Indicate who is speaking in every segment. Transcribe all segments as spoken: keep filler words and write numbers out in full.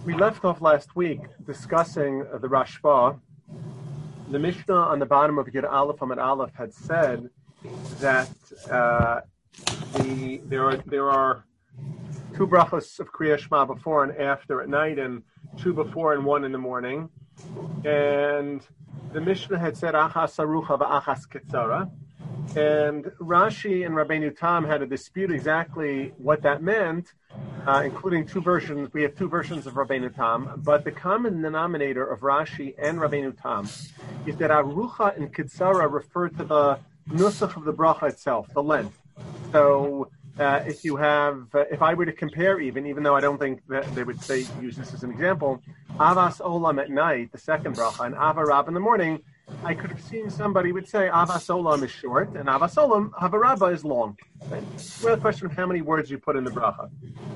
Speaker 1: We left off last week discussing uh, the Rashba. The Mishnah on the bottom of Yud Aleph Amud Aleph had said that uh, the there are there are two brachos of Kriya Shema before and after at night, and two before and one in the morning. And the Mishnah had said Achas Arucha v'Achas Ketzara. And Rashi and Rabbeinu Tam had a dispute exactly what that meant, uh, including two versions. We have two versions of Rabbeinu Tam, but the common denominator of Rashi and Rabbeinu Tam is that Arucha and Ketzara refer to the nusach of the bracha itself, the length. So uh, if you have, uh, if I were to compare even, even though I don't think that they would say, use this as an example, Avas Olam at night, the second bracha, and Avarab in the morning, I could have seen somebody would say Avas Olam is short and Avas Olam, Havarabba, is long. Right? It's a question of how many words you put in the bracha.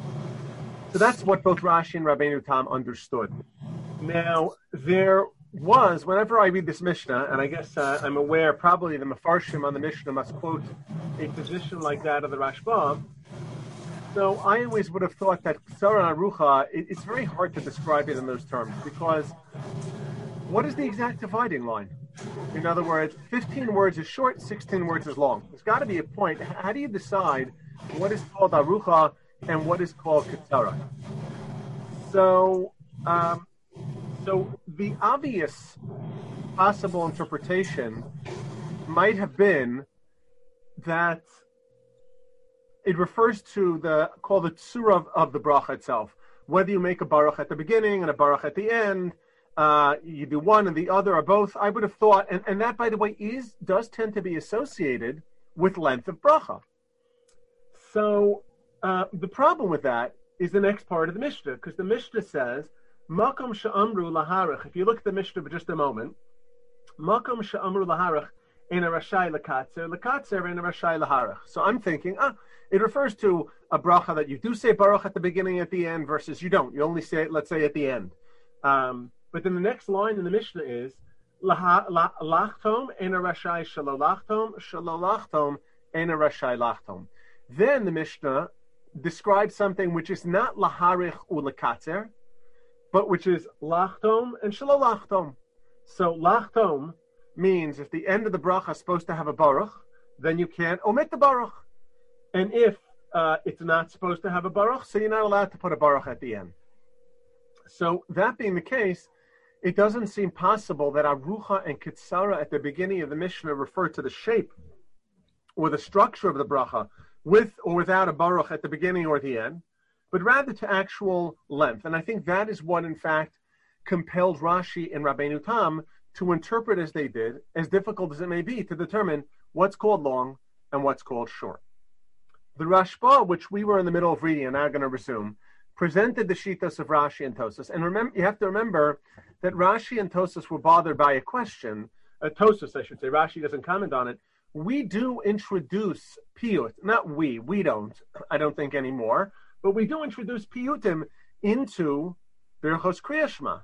Speaker 1: So that's what both Rashi and Rabbeinu Tam understood. Now, there was, whenever I read this Mishnah, and I guess uh, I'm aware probably the Mefarshim on the Mishnah must quote a position like that of the Rashba. So I always would have thought that Ketzara and Arucha, it, it's very hard to describe it in those terms, because what is the exact dividing line? In other words, fifteen words is short, sixteen words is long. There's got to be a point. How do you decide what is called Arucha and what is called Ketzara? So, um, so the obvious possible interpretation might have been that it refers to the called the tsura of, of the bracha itself. Whether you make a baruch at the beginning and a baruch at the end, uh, you do one and the other or both. I would have thought, and, and that, by the way, is does tend to be associated with length of bracha. So uh, the problem with that is the next part of the Mishnah, because the Mishnah says, Makom she'amru laharach. If you look at the Mishnah for just a moment, Makom she'amru laharach in a rashai lekatzer, lekatzer in a rashai laharach. So I'm thinking, ah, it refers to a bracha that you do say baruch at the beginning, at the end, versus you don't. You only say it, let's say, at the end. Um, but then the next line in the Mishnah is lachtom en a rashai shalolachtom, shalolachtom en a rashai lachtom. Then the Mishnah describes something which is not laharich u lekatzer, but which is lachtom and shalolachtom. So lachtom means if the end of the bracha is supposed to have a baruch, then you can't omit the baruch. And if uh, it's not supposed to have a baruch, so you're not allowed to put a baruch at the end. So that being the case, it doesn't seem possible that Arucha and Ketzara at the beginning of the Mishnah refer to the shape or the structure of the bracha with or without a baruch at the beginning or the end, but rather to actual length. And I think that is what, in fact, compelled Rashi and Rabbeinu Tam to interpret as they did, as difficult as it may be, to determine what's called long and what's called short. The Rashba, which we were in the middle of reading and now going to resume, presented the Shitas of Rashi and Tosas. And remember, you have to remember that Rashi and Tosas were bothered by a question. Uh, Tosas, I should say. Rashi doesn't comment on it. We do introduce piyut. Not we. We don't. I don't think anymore. But we do introduce piyutim into Birchos Kriya Shema.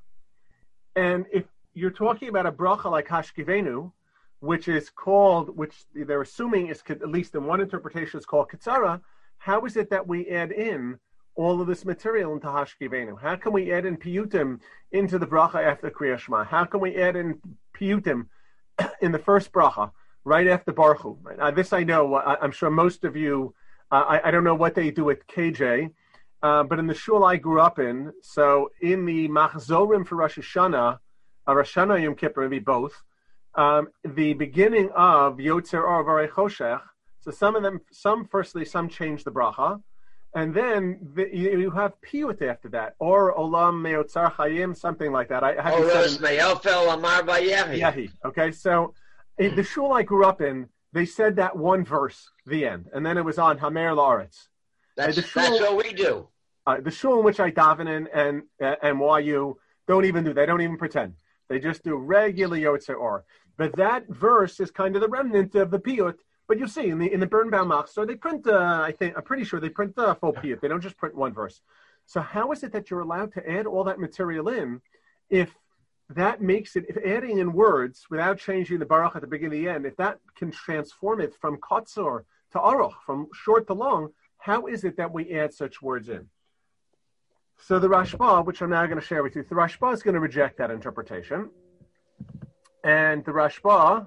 Speaker 1: And if you're talking about a bracha like Hashkivenu, which is called, which they're assuming is, at least in one interpretation, is called Ketzara, how is it that we add in all of this material into Hashkivenu? How can we add in piyutim into the bracha after Kriya Shema? How can we add in piyutim in the first bracha, right after Baruch Hu? Uh, this I know, I, I'm sure most of you, uh, I, I don't know what they do at K J, uh, but in the shul I grew up in, so in the Machzorim for Rosh Hashanah, uh, Rosh Hashanah Yom Kippur, maybe both, Um, the beginning of Yotzer Or Varei Choshech, so some of them, some firstly, some change the bracha, and then the, you, you have piyut after that, or Olam Meotzar Chayim, something like that. I, I haven't
Speaker 2: Oros Me'ofel Amar Vayehi.
Speaker 1: Yehi. Okay, so in the shul I grew up in, they said that one verse, the end, and then it was on Hamer La'aretz.
Speaker 2: That's,
Speaker 1: shul,
Speaker 2: that's what we do.
Speaker 1: Uh, the shul in which I daven in and uh, and Y U don't even do, they don't even pretend. They just do regular Yotzer Or. But that verse is kind of the remnant of the piyut. But you see, in the in the Birnbaum Machzor, they print, uh, I think, I'm pretty sure they print the full piyut. They don't just print one verse. So how is it that you're allowed to add all that material in if that makes it, if adding in words without changing the baruch at the beginning and the end, if that can transform it from kotzor to aruch, from short to long, how is it that we add such words in? So the Rashba, which I'm now going to share with you, the Rashba is going to reject that interpretation. And the Rashba,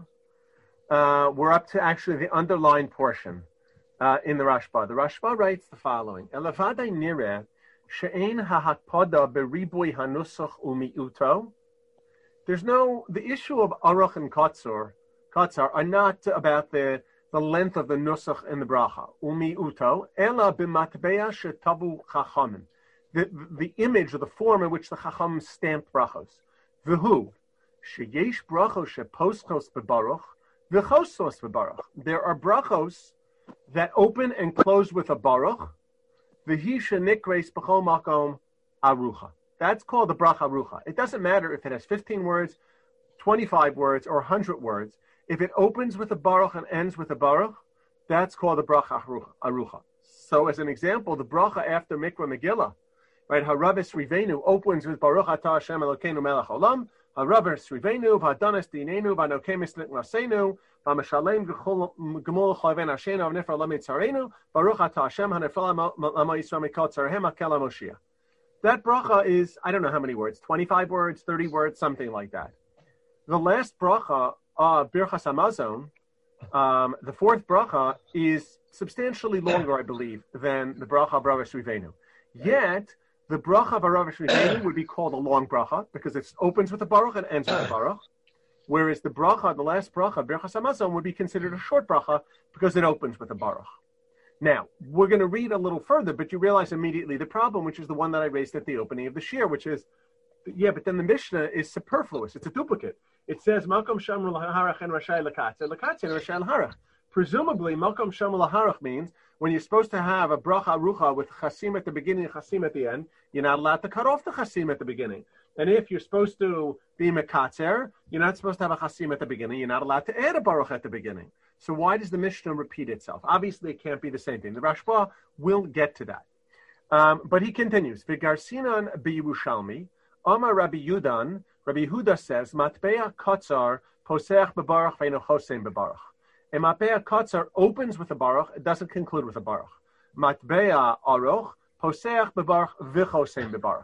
Speaker 1: uh, we're up to actually the underlined portion uh, in the Rashba. The Rashba writes the following: Elavadai nireh she'ein ha'hakpada beribui hanusach umiuto. There's no, the issue of aruch and katzor, katzar are not about the the length of the nusach and the bracha. Umiuto ela b'matbeya shetavu chachamim. The, the image or the form in which the chacham stamped brachos. V'hu sheyesh brachos sheposchos bebaruch v'chosos bebaruch. There are brachos that open and close with a baruch. V'hi shenikres b'chol makom arucha. That's called the bracha arucha. It doesn't matter if it has fifteen words, twenty-five words, or one hundred words. If it opens with a baruch and ends with a baruch, that's called the bracha arucha. So as an example, the bracha after Mikra Megillah, right? Haravis Rivenu opens with Baruch Atah Hashem Elokeinu Melech Olam. Haravis Rivenu v'Adanas Dinenu v'Anokemis Nitnasenu v'Mashalem Gemol Chayven Hashenu v'Nifra Lamed Tzarenu Baruch Atah Hashem Hanefla Lama Yisrael Mikol Tzarhem Akel HaMoshiach. That bracha is, I don't know how many words, twenty-five words, thirty words, something like that. The last bracha of Birchas Hamazon, um, the fourth bracha, is substantially longer, I believe, than the bracha of Haravis Rivenu. Yet, the bracha of Haravis Rivenu would be called a long bracha because it opens with a baruch and ends with a baruch, whereas the bracha, the last bracha, Birchas Hamazon, would be considered a short bracha because it opens with a baruch. Now, we're going to read a little further, but you realize immediately the problem, which is the one that I raised at the opening of the shir, which is, yeah, but then the Mishnah is superfluous. It's a duplicate. It says, Malkom Shamru Laharach and Rashai Lakatze, Lakatze and Rashai Laharach. Presumably, Malkom Shamru Laharach means when you're supposed to have a bracha arucha with chasim at the beginning and chasim at the end, you're not allowed to cut off the chasim at the beginning. And if you're supposed to be mekatzer, you're not supposed to have a chasim at the beginning. You're not allowed to add a baruch at the beginning. So why does the Mishnah repeat itself? Obviously, it can't be the same thing. The Rashba will get to that. Um, but he continues, V'garsinan b'Yerushalmi, Amar Rabbi Yudan, Rabbi Yehuda says, Matbeya katzar posech bebaruch ve'eno chosem bebaruch. A matbeya katzar opens with a baruch, it doesn't conclude with a baruch. Matbeya aruch posech bebaruch v'chosem bebaruch.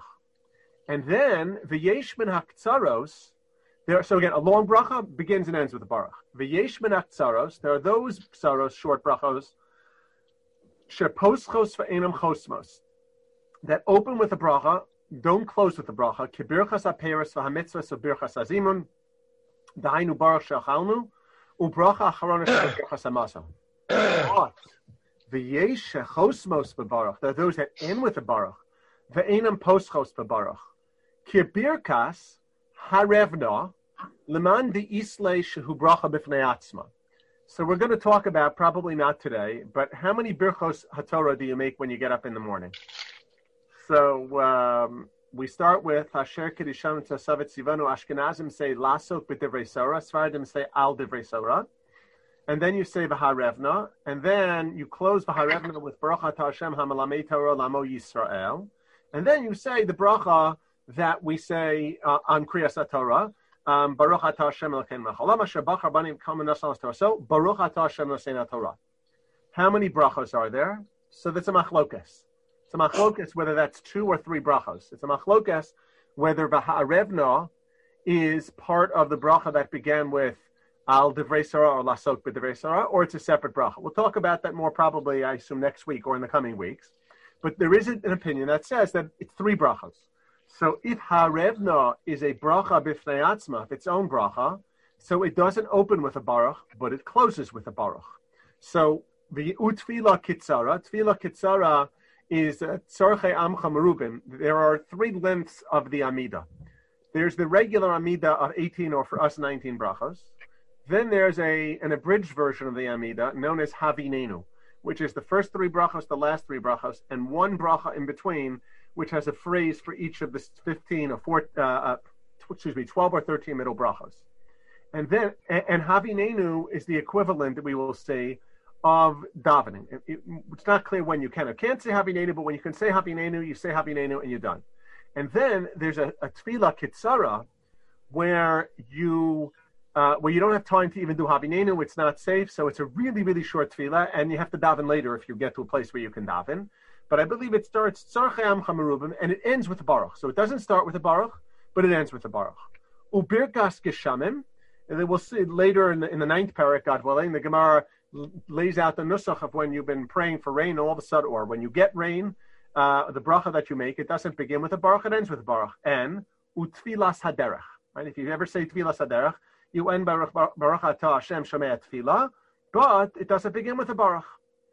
Speaker 1: And then v'yesh min haktzaros, there. So again, a long bracha begins and ends with a baruch. V'yesh min haktzaros, there are those ksaros, short brachos, sheposchos ve'enam chosmos, that open with a bracha, don't close with the bracha. Kibirchas aperes v'hamitzvahs v'birchas azimun, dainu baruch shachalnu, ubracha acharona shebirchas hamaso. But v'yesh shechosmos b'baruch, there are those that end with the baruch. V'enam poschos b'baruch. Kibirkas harevna leman di islay shehu bracha b'fnei atzma. So we're going to talk about, probably not today, but how many birchos haTorah do you make when you get up in the morning? So um, we start with Asher Kedisham Tzasavet Sivanu. Ashkenazim say Lasot b'divrei Sorah. Sfaradim say Al divrei Sorah. And then you say V'harevna. And then you close V'harevna with Baruch Atah Hashem HaMelamei Torah Lamo Yisrael. And then you say the bracha that we say uh, on Kriyas HaTorah. Um, Baruch Atah Hashem Elokeinu Melech Olam Asher Bachar Banim Kama Nasan Torah. So Baruch Atah Hashem Nosein HaTorah. How many brachos are there? So that's a machlokas. It's a machlokas whether that's two or three brachos. It's a machlokas whether V'harevna is part of the bracha that began with Al Divrei Sorah or Lasok B'Divrei Sorah, or it's a separate bracha. We'll talk about that more probably, I assume, next week or in the coming weeks. But there is an opinion that says that it's three brachos. So if Harevna is a bracha b'fnei atzma, its own bracha, so it doesn't open with a baruch, but it closes with a baruch. So the utfila kitzara, tfila kitzara is tzorchei amcha merubim. There are three lengths of the amida. There's the regular amida of eighteen, or for us nineteen brachos. Then there's a an abridged version of the amida known as havinenu, which is the first three brachos, the last three brachos, and one bracha in between, which has a phrase for each of the fifteen or four, uh, uh, excuse me, twelve or thirteen middle brachos. And then, and, and havinenu is the equivalent that we will say of davening. It, it, it's not clear when you can or can't say havinenu, but when you can say havinenu, you say havinenu and you're done. And then there's a, a tefillah kitzara where you uh, where you don't have time to even do havinenu. It's not safe, so it's a really, really short tefillah, and you have to daven later if you get to a place where you can daven. but I believe it starts Tzarchei Amcha Merubim and it ends with a Baruch. So it doesn't start with a Baruch, but it ends with a Baruch. Ubirkas Geshamim, and then we'll see later in the, in the ninth parak, God willing, the Gemara lays out the nusach of when you've been praying for rain, all of a sudden, or when you get rain, uh, the bracha that you make, it doesn't begin with a Baruch, it ends with a Baruch. And Utfilas Haderach, right? If you ever say Tfilas Haderach, you end Baruch Baruch Atah Hashem Shomei Tfilah, but it doesn't begin with a Baruch.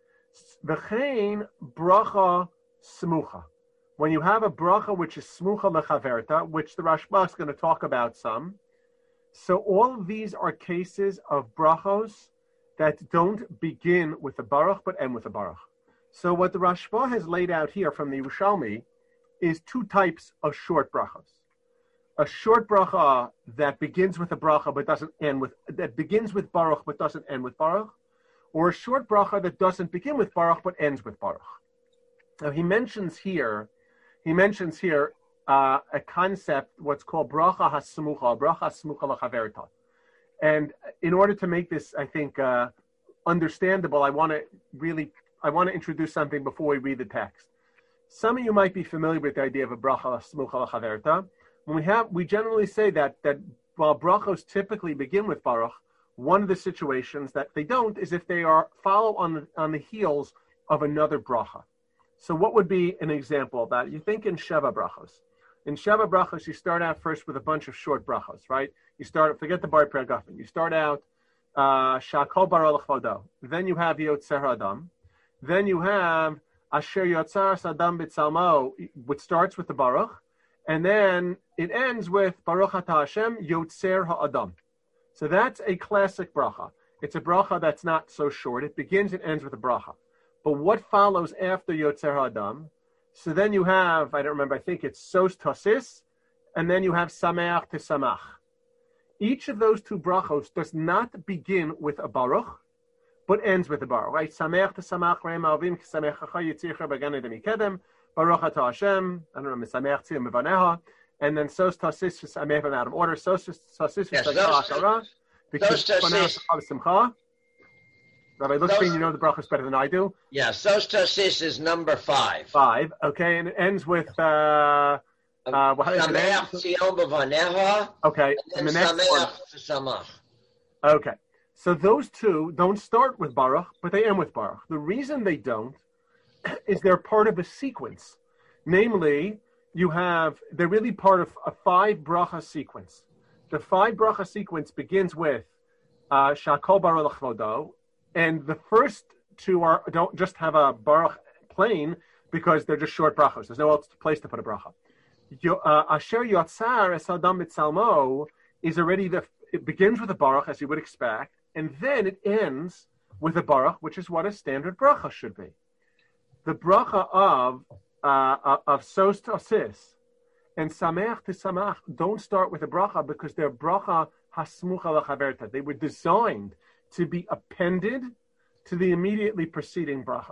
Speaker 1: V'chein bracha smucha. When you have a bracha which is smucha lechaverta, which the Rashba is going to talk about some, so all of these are cases of brachos that don't begin with a baruch but end with a baruch. So what the Rashba has laid out here from the Yerushalmi is two types of short brachos. A short bracha that begins with a bracha but doesn't end with, that begins with baruch but doesn't end with baruch, or a short bracha that doesn't begin with baruch but ends with baruch. Now he mentions here, he mentions here uh, a concept, what's called bracha hasmucha, bracha hasmucha lechaverta. And in order to make this, I think, uh, understandable, I want to really, I want to introduce something before we read the text. Some of you might be familiar with the idea of a bracha hasmucha lechaverta. When we have, we generally say that that while brachos typically begin with baruch, one of the situations that they don't is if they are follow on the, on the heels of another bracha. So what would be an example of that? You think in Sheva brachos. In Sheva brachos, you start out first with a bunch of short brachos, right? You start, forget the bar pregafen. You start out Shakol bar olachvado. Then you have Yotzer Adam. Then you have Asher Yotzar Sadam B'Tzalmo, which starts with the baruch, and then it ends with Baruch Atah Hashem Yotzer Ha'adam. So that's a classic bracha. It's a bracha that's not so short. It begins and ends with a bracha. But what follows after Yotzer Ha'adam? So then you have, I don't remember, I think it's Sos Tosis, and then you have Sameach Tesamach. Each of those two brachos does not begin with a baruch, but ends with a baruch, right? Sameach Tesamach, Re'em Avim, Sameach Chacha Yitzircha B'Gan Eden Mikedem, Baruch Atah Hashem, I don't know, Sameach Tziyam Mevaneha, and then Sos Tosis, Sameach out of order, Sos Tosis, Sameach because Simcha. Rabbi Lutzstein, you know the brachos better than I do.
Speaker 2: Yeah, Sos Tosis is number five.
Speaker 1: Five, okay, and it ends with uh, uh, what is it? Okay, and, and the next one. Okay, so those two don't start with baruch, but they end with baruch. The reason they don't is they're part of a sequence. Namely, you have they're really part of a five bracha sequence. The five bracha sequence begins with uh, Shakol bar olachvodo. And the first two are don't just have a baruch plain because they're just short brachos. There's no other place to put a bracha. Asher Yotzar Es Adam B'Tzalmo is already the. It begins with a baruch as you would expect, and then it ends with a baruch, which is what a standard bracha should be. The bracha of uh, of Sos Tosis and Sameach Tesamach don't start with a bracha because they're bracha hasmucha lechaverta. They were designed to be appended to the immediately preceding bracha.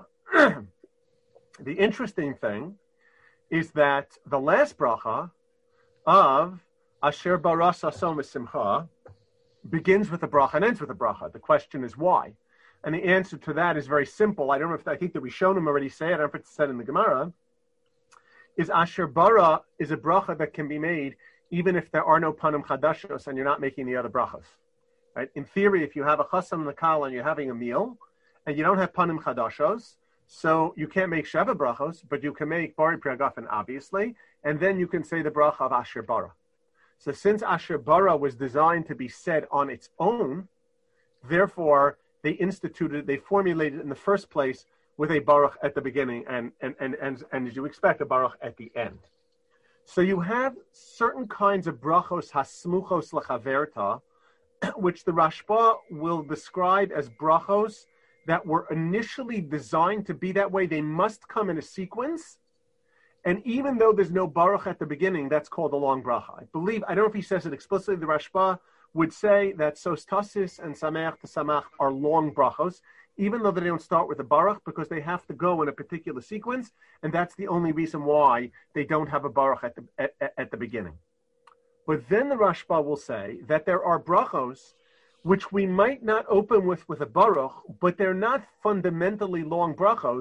Speaker 1: The interesting thing is that the last bracha of Asher Baras Asom Simcha begins with a bracha and ends with a bracha. The question is why? And the answer to that is very simple. I don't know if I think that we shown him already say it. I don't know if it's said in the Gemara. Is Asher Bara is a bracha that can be made even if there are no panim chadashos and you're not making the other brachos. Right? In theory, if you have a chasam nakal and you're having a meal, and you don't have panim chadashos, so you can't make sheva brachos, but you can make bari priagafen, obviously, and then you can say the bracha of Asher Bara. So since Asher Bara was designed to be said on its own, therefore they instituted, they formulated in the first place with a baruch at the beginning, and and and and, and as you expect, a baruch at the end. So you have certain kinds of brachos hasmuchos lechaverta, which the Rashba will describe as brachos that were initially designed to be that way. They must come in a sequence. And even though there's no baruch at the beginning, that's called a long bracha. I believe, I don't know if he says it explicitly, the Rashba would say that Sos Tosis and Sameach Tesamach are long brachos, even though they don't start with a baruch, because they have to go in a particular sequence. And that's the only reason why they don't have a baruch at the, at, at the beginning. But then the Rashba will say that there are brachos which we might not open with with a baruch, but they're not fundamentally long brachos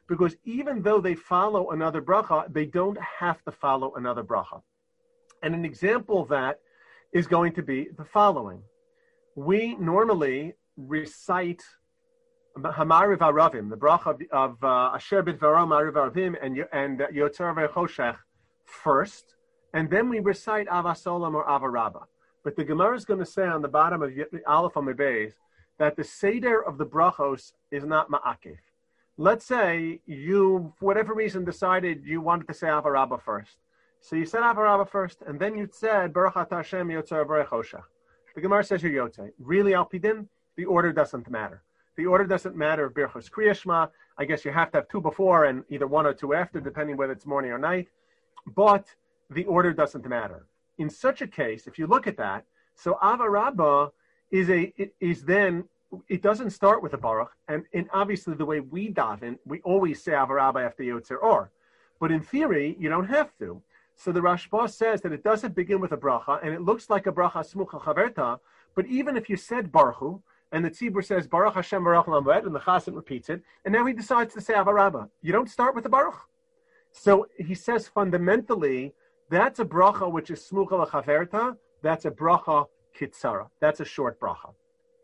Speaker 1: because even though they follow another bracha, they don't have to follow another bracha. And an example of that is going to be the following. We normally recite Hamariv Aravim, the bracha of uh, Asher Bidvaro Mariv Aravim and and Yotzer Vechoshech first, and then we recite Avasolam or Avarabba. But the Gemara is going to say on the bottom of Aleph Amud Beis that the seder of the brachos is not ma'akev. Let's say you, for whatever reason, decided you wanted to say Avarabba first. So you said Avarabba first, and then you said Baruch Atah Hashem Yotzer Vechoshech. The Gemara says you're Yotzei. Really, Al Pidin, the order doesn't matter. The order doesn't matter of Birchos Kriya Shema. I guess you have to have two before and either one or two after, depending whether it's morning or night. But the order doesn't matter. In such a case, if you look at that, so Avarabba is a is then it doesn't start with a baruch, and, and obviously the way we daven, we always say Avarabba after Yotzer Or. But in theory, you don't have to. So the Rashba says that it doesn't begin with a bracha, and it looks like a bracha smucha chaverta. But even if you said Baruchu, and the tzibur says Baruch Hashem Baruch Lamed, and the chassid repeats it, and now he decides to say Avarabba. You don't start with the Baruch. So he says fundamentally that's a bracha which is smucha lachaverta. That's a bracha kitzara. That's a short bracha.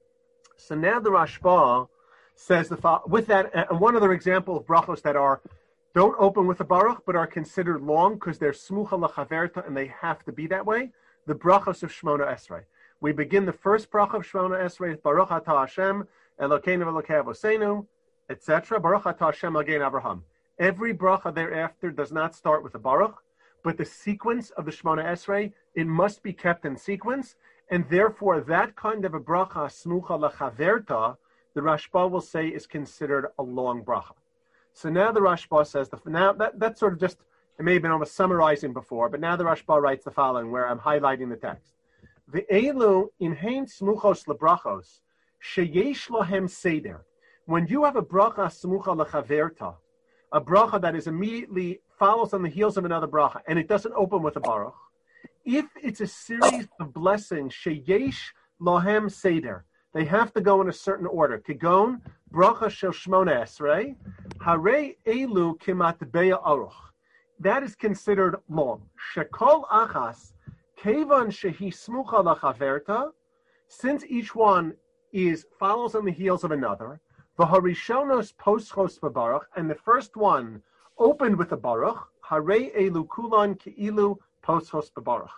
Speaker 1: So now the Rashba says the with that, and one other example of brachos that are don't open with a baruch but are considered long because they're smucha lachaverta and they have to be that way. The brachos of Shmona Esrei. We begin the first bracha of Shmona Esrei, Baruch Atah Hashem, Elokeinu Elokei Avoseinu, et cetera. Baruch Atah Hashem Elokeinu Avraham. Every bracha thereafter does not start with a baruch, but the sequence of the Shmona Esrei, it must be kept in sequence, and therefore that kind of a bracha, smucha lachaverta, the Rashba will say is considered a long bracha. So now the Rashba says, the, now that, that's sort of just, it may have been almost summarizing before, but now the Rashba writes the following, where I'm highlighting the text. Ve'elu imhein smuchos lebrachos sheyesh lohem seder. When you have a bracha smucha lechaverta, a bracha that is immediately follows on the heels of another bracha, and it doesn't open with a baruch, if it's a series of blessings, sheyesh lohem seder, they have to go in a certain order. Kigon bracha shel shmona esrei, hare elu kimat beya aruch. That is considered long. Shekol achas. Kevan shehi smucha lachaverta, since each one is follows on the heels of another, the harishonos poschos baruch, and the first one opened with a baruch, hare elu kulan keilu poschos baruch.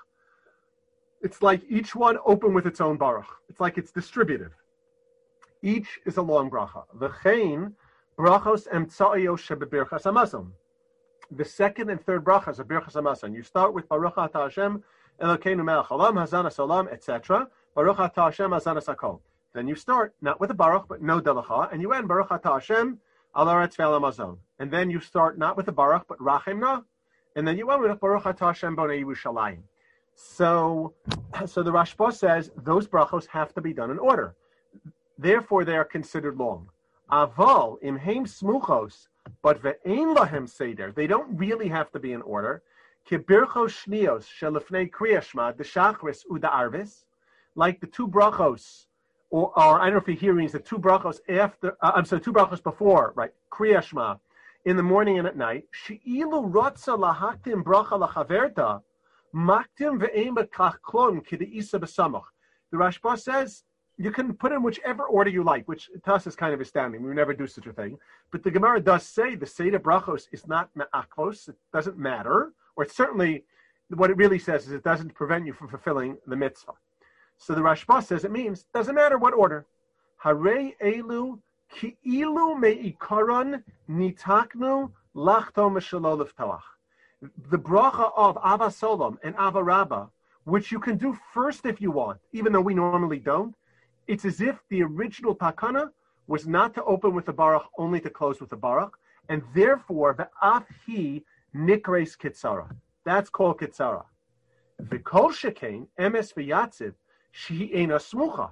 Speaker 1: It's like each one opened with its own baruch. It's like it's distributive. Each is a long bracha. V'chein brachos emtsaio shebebirchas hamazon. The second and third brachas are birchas hamazon. You start with Baruch Atah Hashem Elokeinu melech haolam, hazanas olam, et cetera. Baruch Atah Hashem, hazanas hakol. Then you start not with a baruch, but no delacha, and you end Baruch Atah Hashem, al haaretz ve'al hamazon. And then you start not with a baruch, but rachemna, and then you end with Baruch Atah Hashem bonei Yerushalayim. So, so the Rashba says those brachos have to be done in order. Therefore, they are considered long. Aval imheim smuchos, but ve'ein lahem seder. They don't really have to be in order. Kibirchos shnios shelifnei kriya shema deshachris uda arvis, like the two brachos, or, or I don't know if you're hearing is the two brachos after. Uh, I'm sorry, two brachos before, right? Kriya shema in the morning and at night. Sheilu rotza lahaktim bracha lachaverta maktim ve'ein bekach klon kideisa besamach. The Rashba says you can put in whichever order you like, which to us is kind of astounding. We never do such a thing. But the Gemara does say the Seder Brachos is not me'akos. It doesn't matter. Or it's certainly, what it really says is it doesn't prevent you from fulfilling the mitzvah. So the Rashba says it means, doesn't matter what order. Hare elu ki'ilu me'ikaron nitaknu lachto meshalo liftoach. The bracha of Avasolam and Avarabba, which you can do first if you want, even though we normally don't, it's as if the original takana was not to open with the baruch, only to close with the baruch, and therefore the afhi nikres kitzara. That's called kitzara. V'kol shekain emes v'yatziv shehi eina smucha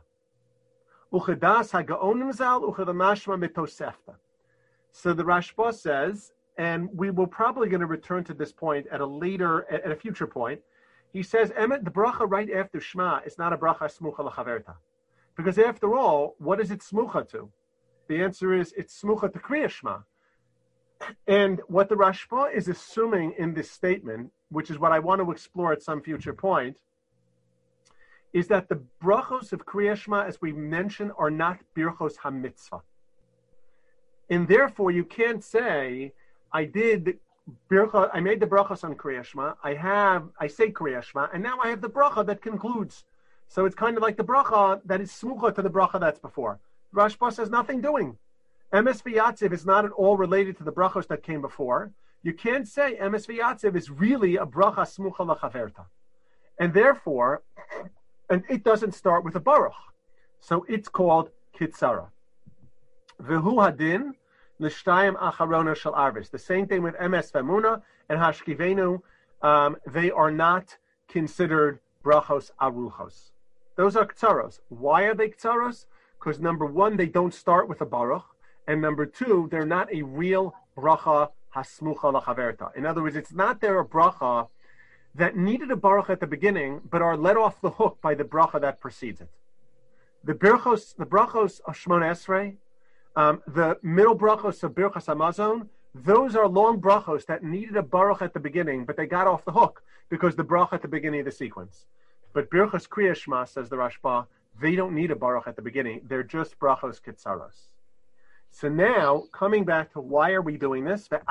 Speaker 1: uchedas hagaonim zal uchedamashma mitosefta. So the Rashba says, and we will probably going to return to this point at a later, at a future point. He says, Emet, the bracha right after Shema is not a bracha smucha lachaverta. Because after all, what is it smucha to? The answer is it's smucha to Kriya Shema. And what the Rashba is assuming in this statement, which is what I want to explore at some future point, is that the brachos of Kriya Shema, as we mentioned, are not birchos hamitzvah. And therefore, you can't say, I did bircha, I made the brachos on Kriya Shema, I have, I say Kriya Shema, and now I have the bracha that concludes. So it's kind of like the bracha that is smucha to the bracha that's before. Rashba says nothing doing. Emes v'yatziv is not at all related to the brachos that came before. You can't say Emes v'yatziv is really a bracha smucha lachaverta. And therefore, and it doesn't start with a baruch. So it's called kitzara. V'hu hadin l'shtayim acharona shel arvis. The same thing with Emes v'emuna and hashkivenu. Um, they are not considered brachos aruchos. Those are ktsaros. Why are they ktsaros? Because number one, they don't start with a baruch. And number two, they're not a real bracha hasmucha lachaverta. In other words, it's not there a bracha that needed a baruch at the beginning, but are let off the hook by the bracha that precedes it. The brachos, the brachos of Shmona Esrei, um, the middle brachos of Birchas Hamazon, those are long brachos that needed a baruch at the beginning, but they got off the hook because the bracha at the beginning of the sequence. But Birchas Kriya Shema, says the Rashba, they don't need a baruch at the beginning. They're just brachos kitzaros. So now, coming back to why are we doing this? When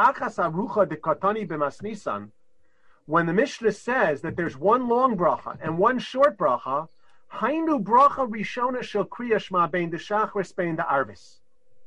Speaker 1: the Mishnah says that there's one long bracha and one short bracha, hainu bracha rishona shel Kriya Shema bein de shachris bein de arvis.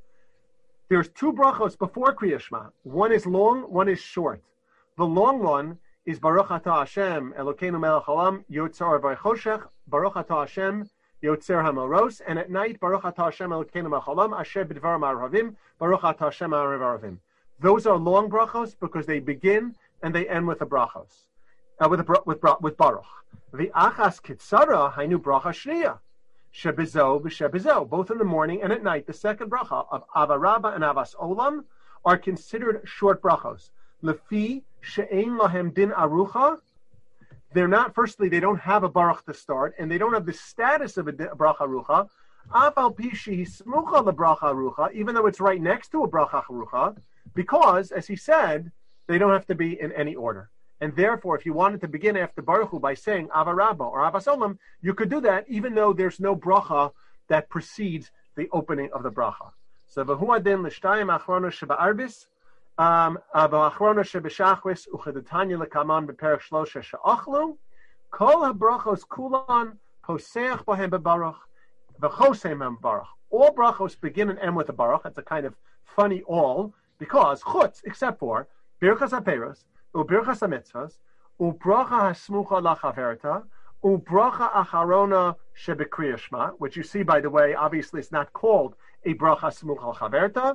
Speaker 1: There's two brachos before Kriya Shema. One is long, one is short. The long one is Baruch Atah Hashem Elokeinu Melech Haolam Yotzar V'Choshech Baruch Atah Hashem Yotzer HaMoros, and at night Baruch Atah Hashem Elokeinu Melech Haolam Asher B'Dvar Ma'aravim Baruch Atah Hashem Ma'aravim. Those are long brachos because they begin and they end with the brachos, uh, with a, with with Baruch. The Achas Kitzara Hainu Bracha Shniya Shebezo V'Shebezo, both in the morning and at night. The second bracha of Ava Rabba and Avas Olam are considered short brachos. Lefi she'ein lahem din arucha. They're not, firstly, they don't have a baruch to start, and they don't have the status of a bracha arucha. Afal pi shehi smucha lebracha arucha, even though it's right next to a bracha arucha, because, as he said, they don't have to be in any order. And therefore, if you wanted to begin after Baruch Hu by saying Ava Rabba or Avas Olam, you could do that, even though there's no bracha that precedes the opening of the bracha. So v'hu adin l'shtayim achronos sheba'arbis. Um, Ba'achrona shebeshachris uchedatanya lekaman beperek shlosha she'achlu kol habrachos kulan poseach bohem bebaruch v'chosem hem baruch. All brachos begin and end with a baruch. That's a kind of funny all, because chutz, except for birchas haperos u'birchas hamitzvos u'bracha hasmucha lachaverta u'bracha acharona shebekriya shema, which you see, by the way, obviously it's not called a bracha smucha lachaverta.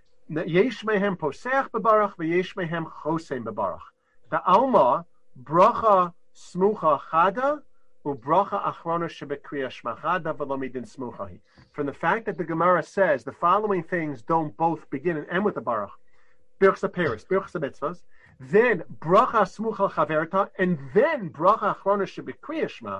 Speaker 1: Yesh mehem poseach bebarach v'yesh mehem chosem bebarach. The alma bracha smucha chada ubracha achrona shebekriya shema chada v'lo midin smuchahi. From the fact that the Gemara says the following things don't both begin and end with the baruch, birchas haperos, birchas hamitzvos, then bracha smucha chaverta, and then bracha achrona shebekriya shema.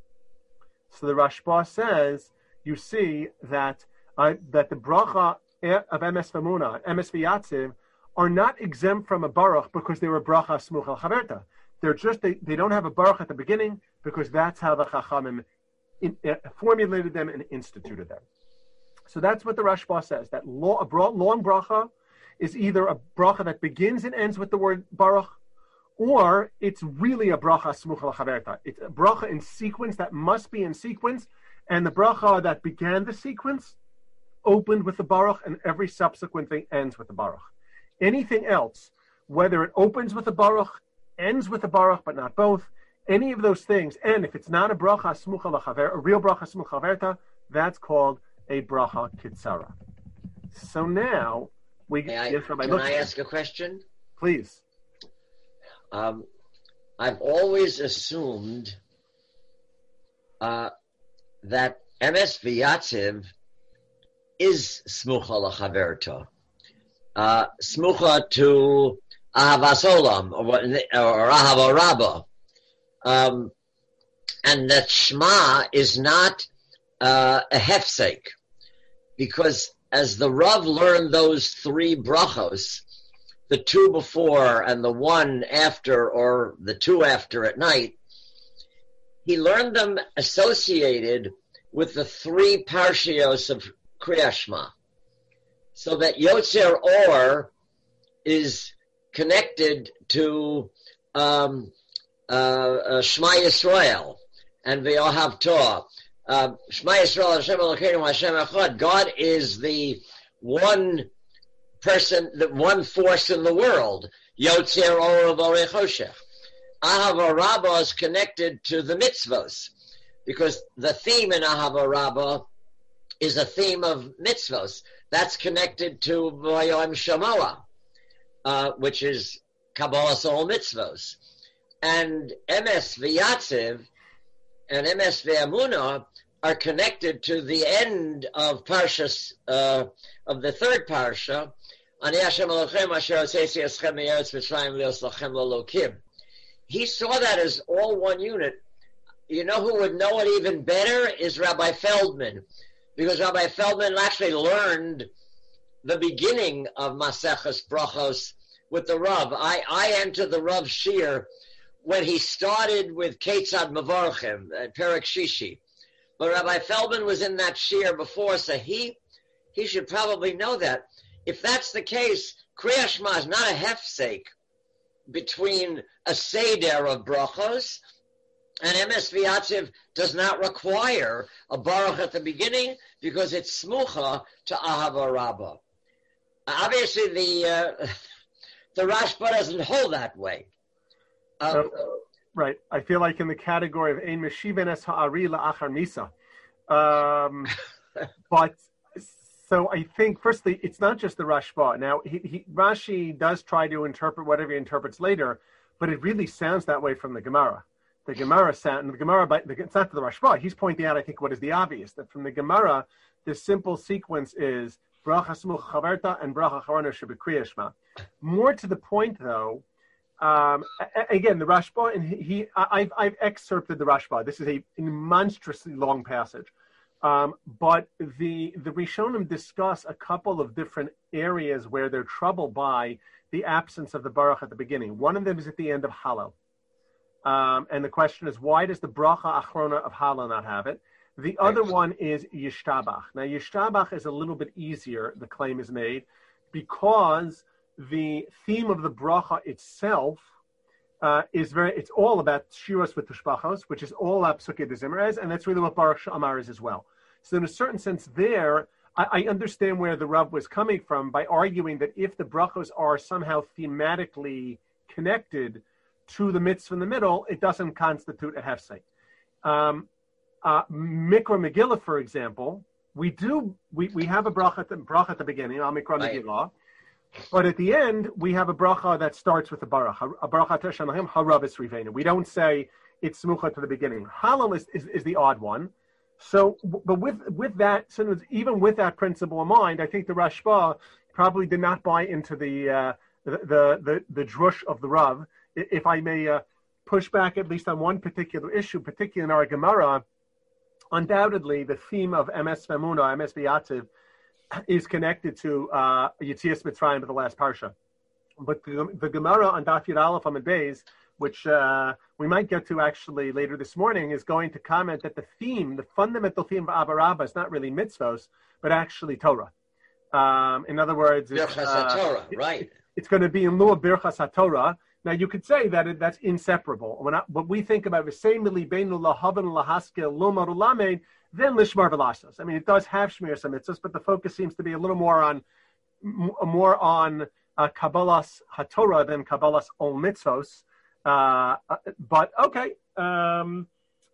Speaker 1: So the Rashba says, you see that uh, that the bracha of Emes v'emuna, Emes v'yatziv, are not exempt from a baruch because they were bracha smucha chaverta. They're just, they, they don't have a baruch at the beginning because that's how the Chachamim in, uh, formulated them and instituted them. So that's what the Rashba says, that long, a bra, long bracha is either a bracha that begins and ends with the word baruch, or it's really a bracha smucha chaverta. It's a bracha in sequence that must be in sequence, and the bracha that began the sequence opened with the baruch, and every subsequent thing ends with the baruch. Anything else, whether it opens with the baruch, ends with the baruch, but not both, any of those things, and if it's not a bracha smucha lachaver, a real bracha smucha lachaverta, that's called a bracha kitzara. So now we
Speaker 2: May I,
Speaker 1: yes,
Speaker 2: can I ask a question?
Speaker 1: Please.
Speaker 2: Um, I've always assumed uh, that Emes v'yatziv is smucha lachaverta, uh, smucha to Ahavas Olam or, or Ahava Rabba, um, and that Shema is not uh, a hefsek, because as the Rav learned those three brachos, the two before and the one after, or the two after at night, he learned them associated with the three parshios of Kriyas Shema. So that Yotzer Or is connected to um, uh, uh, Shema Yisrael and V'yohav Torah. Uh, Shema Yisrael Hashem Elokeinu Hashem Echad. God is the one person, the one force in the world. Yotzer Or V'orei Choshech. Ahava Rabbah is connected to the mitzvos, because the theme in Ahava Rabbah is a theme of mitzvos. That's connected to V'yoim Shamoah, uh, which is Kabbalas Ol Mitzvos. And Emes V'Yatziv and Emes V'Emunah are connected to the end of Parshas, uh, of the third Parsha, Ani Hashem Elokeinu asher hotzeisi eschem me'eretz Mitzrayim lios lachem la'Elokim. He saw that as all one unit. You know who would know it even better is Rabbi Feldman, because Rabbi Feldman actually learned the beginning of Maseches Brachos with the Rav. I, I entered the Rav Shir when he started with Ketzad Mevorchim, uh, Perek Shishi. But Rabbi Feldman was in that Shir before, so he he should probably know that. If that's the case, Kriyas Shema is not a hefsek between a Seder of Brachos, and Emes V'Yatziv does not require a Baruch at the beginning because it's smucha to Ahava Rabbah. Obviously, the uh, the Rashba doesn't hold that way. Um,
Speaker 1: so, right. I feel like in the category of Ein Meshiven Es Ha'ari La'achar Misa. Um, but, so I think, firstly, it's not just the Rashba. Now, he, he, Rashi does try to interpret whatever he interprets later, but it really sounds that way from the Gemara. The Gemara sound, the Gemara, by, the, it's not the Rashba. He's pointing out, I think, what is the obvious, that from the Gemara, the simple sequence is bracha smuch chaverta and bracha charana shebekriya shema. More to the point, though, um, again, the Rashba, and he, he I've, I've excerpted the Rashba. This is a, a monstrously long passage. Um, but the the Rishonim discuss a couple of different areas where they're troubled by the absence of the baruch at the beginning. One of them is at the end of Hallel. Um, and the question is, why does the bracha achrona of Hallel not have it? The other one is Yishtabach. Now, Yishtabach is a little bit easier, the claim is made, because the theme of the bracha itself uh, is very, it's all about shiras with tushbachos, which is all Psukei de Zimra, and that's really what Baruch She'amar is as well. So in a certain sense there, I, I understand where the Rav was coming from by arguing that if the brachos are somehow thematically connected to the mitzvah in the middle, it doesn't constitute a hefsek. Um, uh, Mikra Megillah, for example, we do we, we have a bracha at the, bracha at the beginning, Al Mikra Megillah, but at the end we have a bracha that starts with a baruch, a bracha Teshanahim Haravis Rivena. We don't say it's smucha to the beginning. Halal is, is, is the odd one. So, but with with that, so even with that principle in mind, I think the Rashba probably did not buy into the uh, the, the the the drush of the Rav. If I may uh, push back at least on one particular issue, particularly in our Gemara, undoubtedly the theme of Emes V'Emunah, Emes V'Yatziv, is connected to uh, Yetzias Mitzrayim of the last parsha. But the, the Gemara on Daf Yud Aleph Amud Beis, which uh, we might get to actually later this morning, is going to comment that the theme, the fundamental theme of Abba Rabbah is not really mitzvos, but actually Torah. Um, in other words, it's,
Speaker 2: Birchas
Speaker 1: uh,
Speaker 2: HaTorah, right?
Speaker 1: It, it's going to be in lieu of Birchas HaTorah. Now, you could say that it, that's inseparable. When, I, when we think about V'seimili beinu lahavan lahaskel lomar ulamed, then lishmar v'lasos. I mean, it does have shmir some mitzvahs, but the focus seems to be a little more on m- more on uh, Kabbalas HaTorah than Kabbalas Ol Mitzvos. Uh, but okay, um,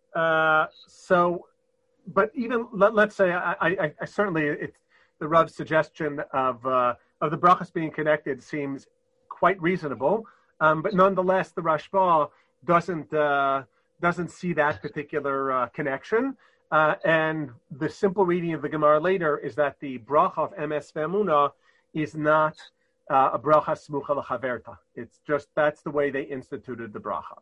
Speaker 1: uh, so, but even let, let's say I, I, I certainly it's the Rav's suggestion of uh, of the brachas being connected seems quite reasonable. Um, but nonetheless, the Rashba doesn't uh, doesn't see that particular uh, connection. Uh, and the simple reading of the Gemara later is that the bracha of Emes V'Emunah is not uh, a bracha smucha l'chaverta. It's just that's the way they instituted the bracha.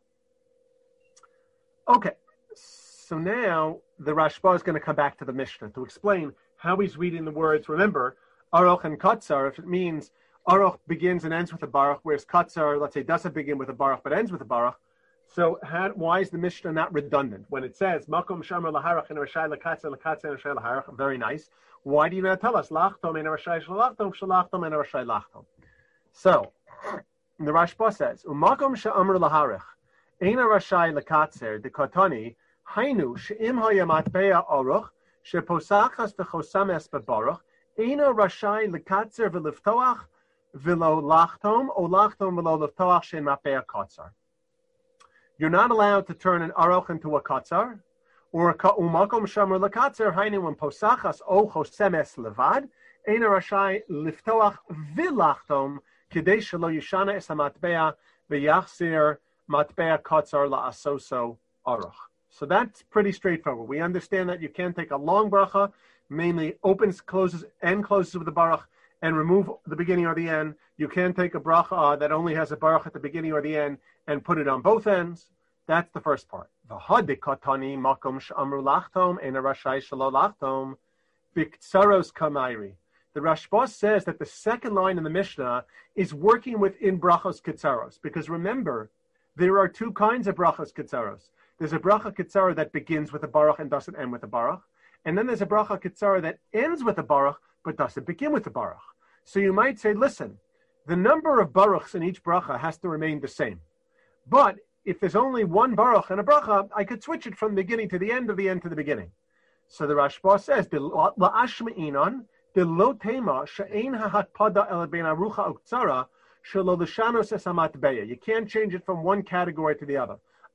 Speaker 1: Okay, so now the Rashba is going to come back to the Mishnah to explain how he's reading the words. Remember, aroch and katzar, if it means Aruch begins and ends with a Baruch, whereas Katzar, let's say, doesn't begin with a Baruch but ends with a Baruch. So how, why is the Mishnah not redundant? When it says, Makom Shamar Laharach and Rashai Lakatzar, Lakatzar and Rashai Laharach, very nice. Why do you not tell us, Lachtom and Rashai Shalachtom, Shalachtom and Rashai Lachtom? So, the Rashba says, Umakom Sha'amr Laharach, Eina Rashai Lakatzer, the Kotani, Hainu, She'im Hayamat Bea Aruch, She'posachas V'chosames Bebaruch, Eina Rashai Lakatzer V'liftoach, V'lo Lachtom, O Lachtom V'lo Liftoach She'mat Bea Katzar. You're not allowed to turn an Aruch into a Katzar, or a Umakom Shamar Lakatzer, Hainu, when Posachas O Chosemes Levad, Eina Rashai Liftoach V'lachtom, Kidei Shelo Yishana Es HaMatbea V'yachzir Matbea Katzar La'asoso Aruch. So that's pretty straightforward. We understand that you can't take a long bracha, mainly opens, closes, and closes with the baruch, and remove the beginning or the end. You can't take a bracha that only has a baruch at the beginning or the end and put it on both ends. That's the first part. V'hadikatani makom sh'amru lachtom and a rashai shelo lachtom b'ktsaros kamairi. The Rashba says that the second line in the Mishnah is working within brachos ketzaros, because remember, there are two kinds of brachos ketzaros. There's a bracha ketzara that begins with a baruch and doesn't end with a baruch, and then there's a bracha ketzara that ends with a baruch but doesn't begin with a baruch. So you might say, listen, the number of baruchs in each bracha has to remain the same. But if there's only one baruch and a bracha, I could switch it from the beginning to the end or the end to the beginning. So the Rashba says, la'ashma'inon, Bilo tema she'ein ha'hakpada el ben arucha uktzara shelo l'shanos es hamatbeya. You can't change it from one category to the other.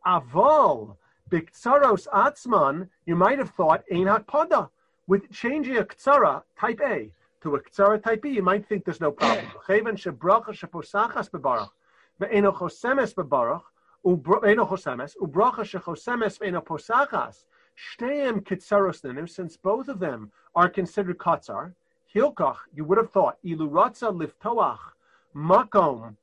Speaker 1: Aval b'ktzaros atzman, you might have thought ein hakpada. With changing a ktsara type A to a ktsara type B, you might think there's no problem. Cheven shebracha sheposachas bebarach ve'eno chosemes bebarach u'eno chosemes u'bracha shechosemes ve'eno posachas shteim ktzaros nenu. Since both of them are considered katzar, hilkach, you would have thought ilu ratza liftoach makom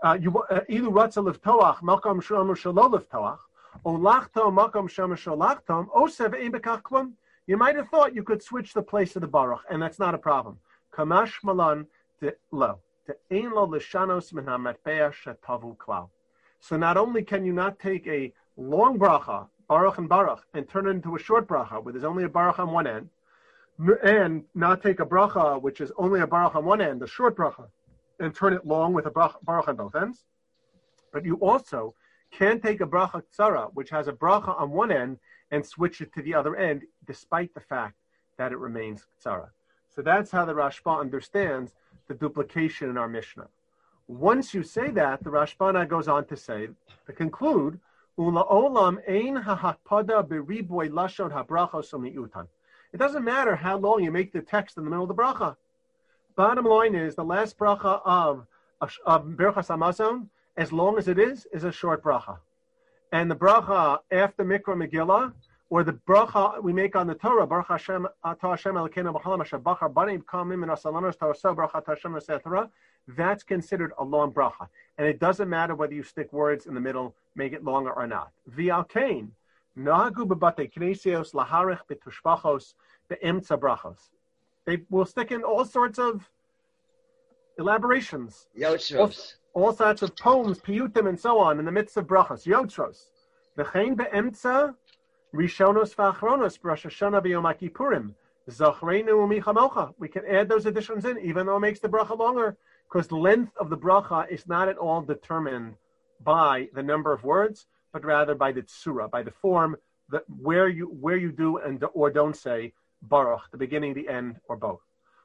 Speaker 1: ilu ratza liftoach makom shomer shelo liftoach o lachtom makom shomer shelo lachtom osev ein bekach klum. You might have thought you could switch the place of the baruch, and that's not a problem. Kamash malan de lo de ein lo lishanos min hamatbea shetavu klal. So not only can you not take a long bracha, baruch and baruch, and turn it into a short bracha where there's only a baruch on one end, and not take a bracha which is only a baruch on one end, the short bracha, and turn it long with a baruch on both ends, but you also can take a bracha tzara which has a bracha on one end and switch it to the other end, despite the fact that it remains tzara. So that's how the Rashba understands the duplication in our Mishnah. Once you say that, the Rashba goes on to say, to conclude, Ula olam ein hahakpada beriboy lashon habrachos umiutan. It doesn't matter how long you make the text in the middle of the bracha. Bottom line is, the last bracha of, of Berachas Hamazon, as long as it is, is a short bracha. And the bracha after Mikra Megillah, or the bracha we make on the Torah, Baruch Hashem, Atah Hashem Elokeinu b'cholam asher bachar banim kamim and asalanos Torah, Baruch Hashem et that's considered a long bracha. And it doesn't matter whether you stick words in the middle, make it longer or not. V'al kain, nahagu b'batei knesios laharich b'tushbachos be'emtza brachos. They will stick in all sorts of elaborations.
Speaker 2: Yotzros.
Speaker 1: All sorts of poems, piyutim, and so on in the midst of brachos, yotzros. V'chein be'emtza rishonos v'achronos b'Rosh Hashanah b'Yom HaKippurim zachreinu u'michamocha. We can add those additions in, even though it makes the bracha longer, because the length of the bracha is not at all determined by the number of words, but rather by the tzura, by the form, that where you where you do and or don't say baruch, the beginning, the end, or both.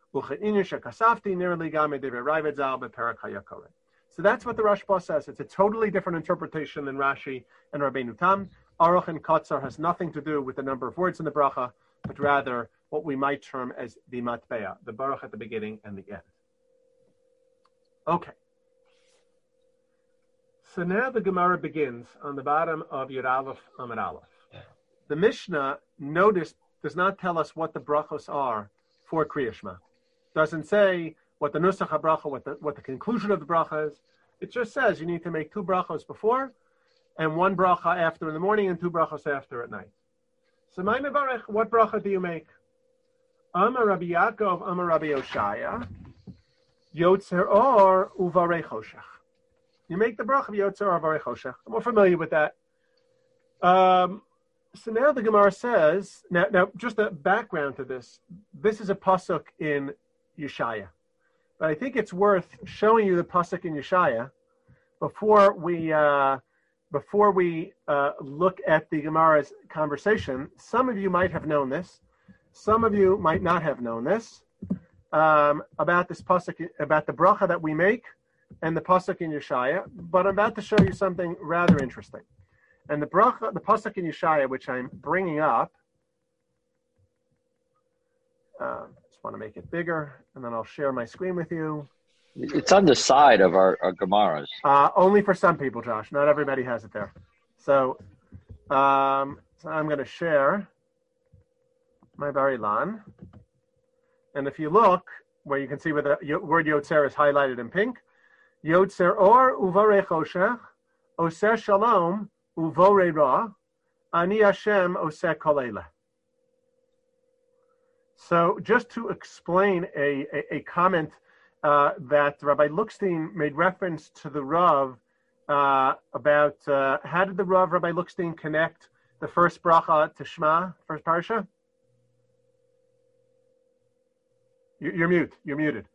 Speaker 1: So that's what the Rashba says. It's a totally different interpretation than Rashi and Rabbeinu Tam. Aruch and Katzar has nothing to do with the number of words in the bracha, but rather what we might term as the matbeya, the baruch at the beginning and the end. Okay. So now the Gemara begins on the bottom of Yud Aleph Amud Aleph. The Mishnah, notice, does not tell us what the brachos are for Kriya Shema. Doesn't say what the nusach habracha, what the what the conclusion of the bracha is. It just says you need to make two brachos before, and one bracha after in the morning, and two brachos after at night. So my mevarech, what bracha do you make? Amar Rabbi Yaakov, Amar Rabbi Oshaya. Yotzer Or Uvarei Choshech. You make the bracha of Yotzer Or Uvarei Choshech. We're familiar with that. Um, so now the Gemara says, now, now just a background to this. This is a pasuk in Yeshaya. But I think it's worth showing you the pasuk in Yeshaya before we uh, before we uh, look at the Gemara's conversation. Some of you might have known this. Some of you might not have known this um, about this pasuk, about the bracha that we make and the pasuk in Yeshaya. But I'm about to show you something rather interesting. And the bracha, the pasuk in Yeshaya, which I'm bringing up. Uh, want to make it bigger, and then I'll share my screen with you.
Speaker 3: It's on the side of our, our Gemaras.
Speaker 1: Uh, only for some people, Josh. Not everybody has it there. So, um, so I'm going to share my Barilan. And if you look, where you can see where the word Yotzer is highlighted in pink, Yotzer Or Uvarei Choshech, Oseh Shalom Uvorei Ra, Ani Hashem Oseh Kol Eleh. So just to explain a, a, a comment uh, that Rabbi Lookstein made reference to the Rav uh, about uh, how did the Rav, Rabbi Lookstein, connect the first bracha to Shema, first parsha? You, you're mute. You're muted.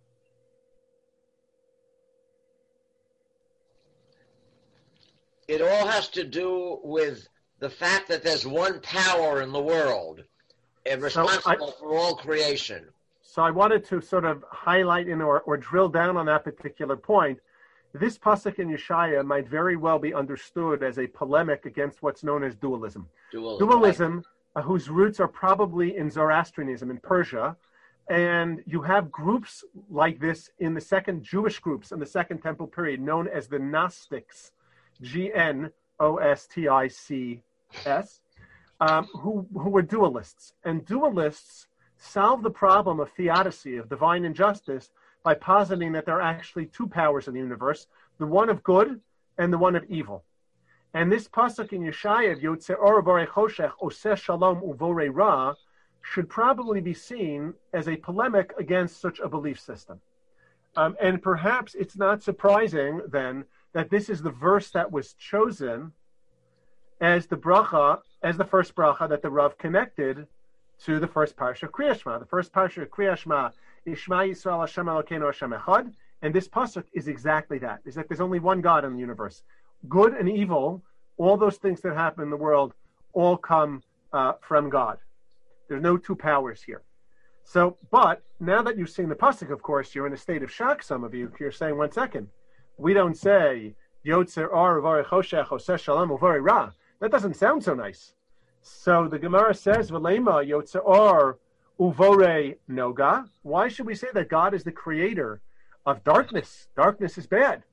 Speaker 2: It all has to do with the fact that there's one power in the world and responsible so I, for all creation.
Speaker 1: So I wanted to sort of highlight in or, or drill down on that particular point. This pasuk in Yeshaya might very well be understood as a polemic against what's known as dualism. Dualism, dualism right. uh, whose roots are probably in Zoroastrianism in Persia. And you have groups like this in the second Jewish groups in the Second Temple period known as the Gnostics, G N O S T I C S. Um, who, who were dualists. And dualists solve the problem of theodicy, of divine injustice, by positing that there are actually two powers in the universe, the one of good and the one of evil. And this pasuk in Yeshaya, Yotzer Or Uvarei Choshech, Oseh Shalom Uvorei Ra, should probably be seen as a polemic against such a belief system. Um, and perhaps it's not surprising, then, that this is the verse that was chosen as the bracha, as the first bracha that the Rav connected to the first parsha of Kriyat Shema. The first parsha of Kriyat Shema is Shema Yisrael Hashem Elokeinu Hashem Echad, and this pasuk is exactly that, is that there's only one God in the universe. Good and evil, all those things that happen in the world, all come uh, from God. There's no two powers here. So, but now that you've seen the pasuk, of course, you're in a state of shock, some of you. You're saying, one second, we don't say Yotzer Or Uvarei Choshech, Oseh Shalom Uvorei Ra. That doesn't sound so nice. So the Gemara says, V'leima Yotzer Or Uvorei Noga. Why should we say that God is the creator of darkness? Darkness is bad.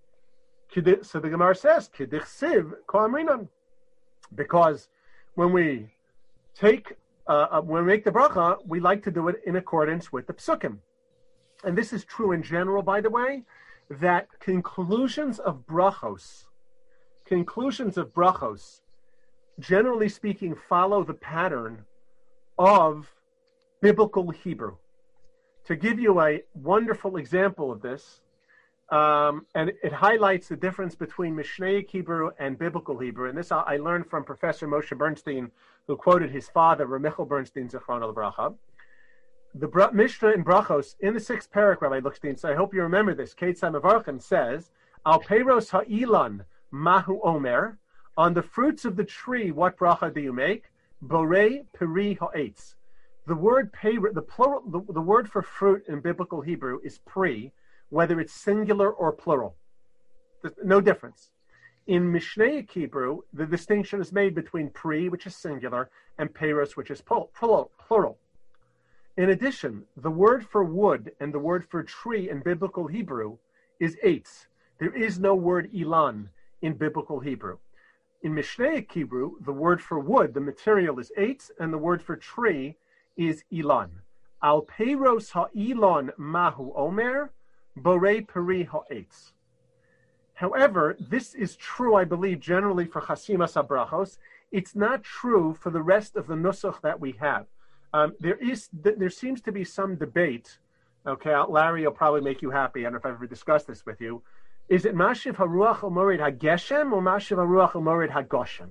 Speaker 1: So the Gemara says, K'dichsiv Kol Amrinan. Because when we take, uh, when we make the bracha, we like to do it in accordance with the psukim. And this is true in general, by the way, that conclusions of brachos, conclusions of brachos, generally speaking, follow the pattern of biblical Hebrew. To give you a wonderful example of this, um, and it highlights the difference between Mishnaic Hebrew and biblical Hebrew, and this I learned from Professor Moshe Bernstein, who quoted his father, Ramichel Bernstein, Zichrono Livracha. The Bra- Mishnah in Brachos, in the sixth parak, Rabbi Lookstein, so I hope you remember this, Ketzai Mevarchim says, Al Peiros Ha'ilan Mahu Omer, on the fruits of the tree, what bracha do you make? Borei Peri Ha'etz. The word peri, the plural, the, the word for fruit in biblical Hebrew is pri, whether it's singular or plural. There's no difference. In Mishnaic Hebrew, the distinction is made between pri, which is singular, and peros, which is plural. plural. In addition, the word for wood and the word for tree in biblical Hebrew is eitz. There is no word ilan in biblical Hebrew. In Mishnaic Hebrew, the word for wood, the material is eitz, and the word for tree is ilan. Al peiros ha'ilon mahu omer, borei peri ha'etz. However, this is true, I believe, generally for Chasimas HaBrachos. It's not true for the rest of the nusach that we have. Um, there is, there seems to be some debate Okay, Larry will probably make you happy. I don't know if I've ever discussed this with you. Is it Mashiv HaRuach HaMorid HaGeshem or Mashiv HaRuach HaMorid HaGoshem?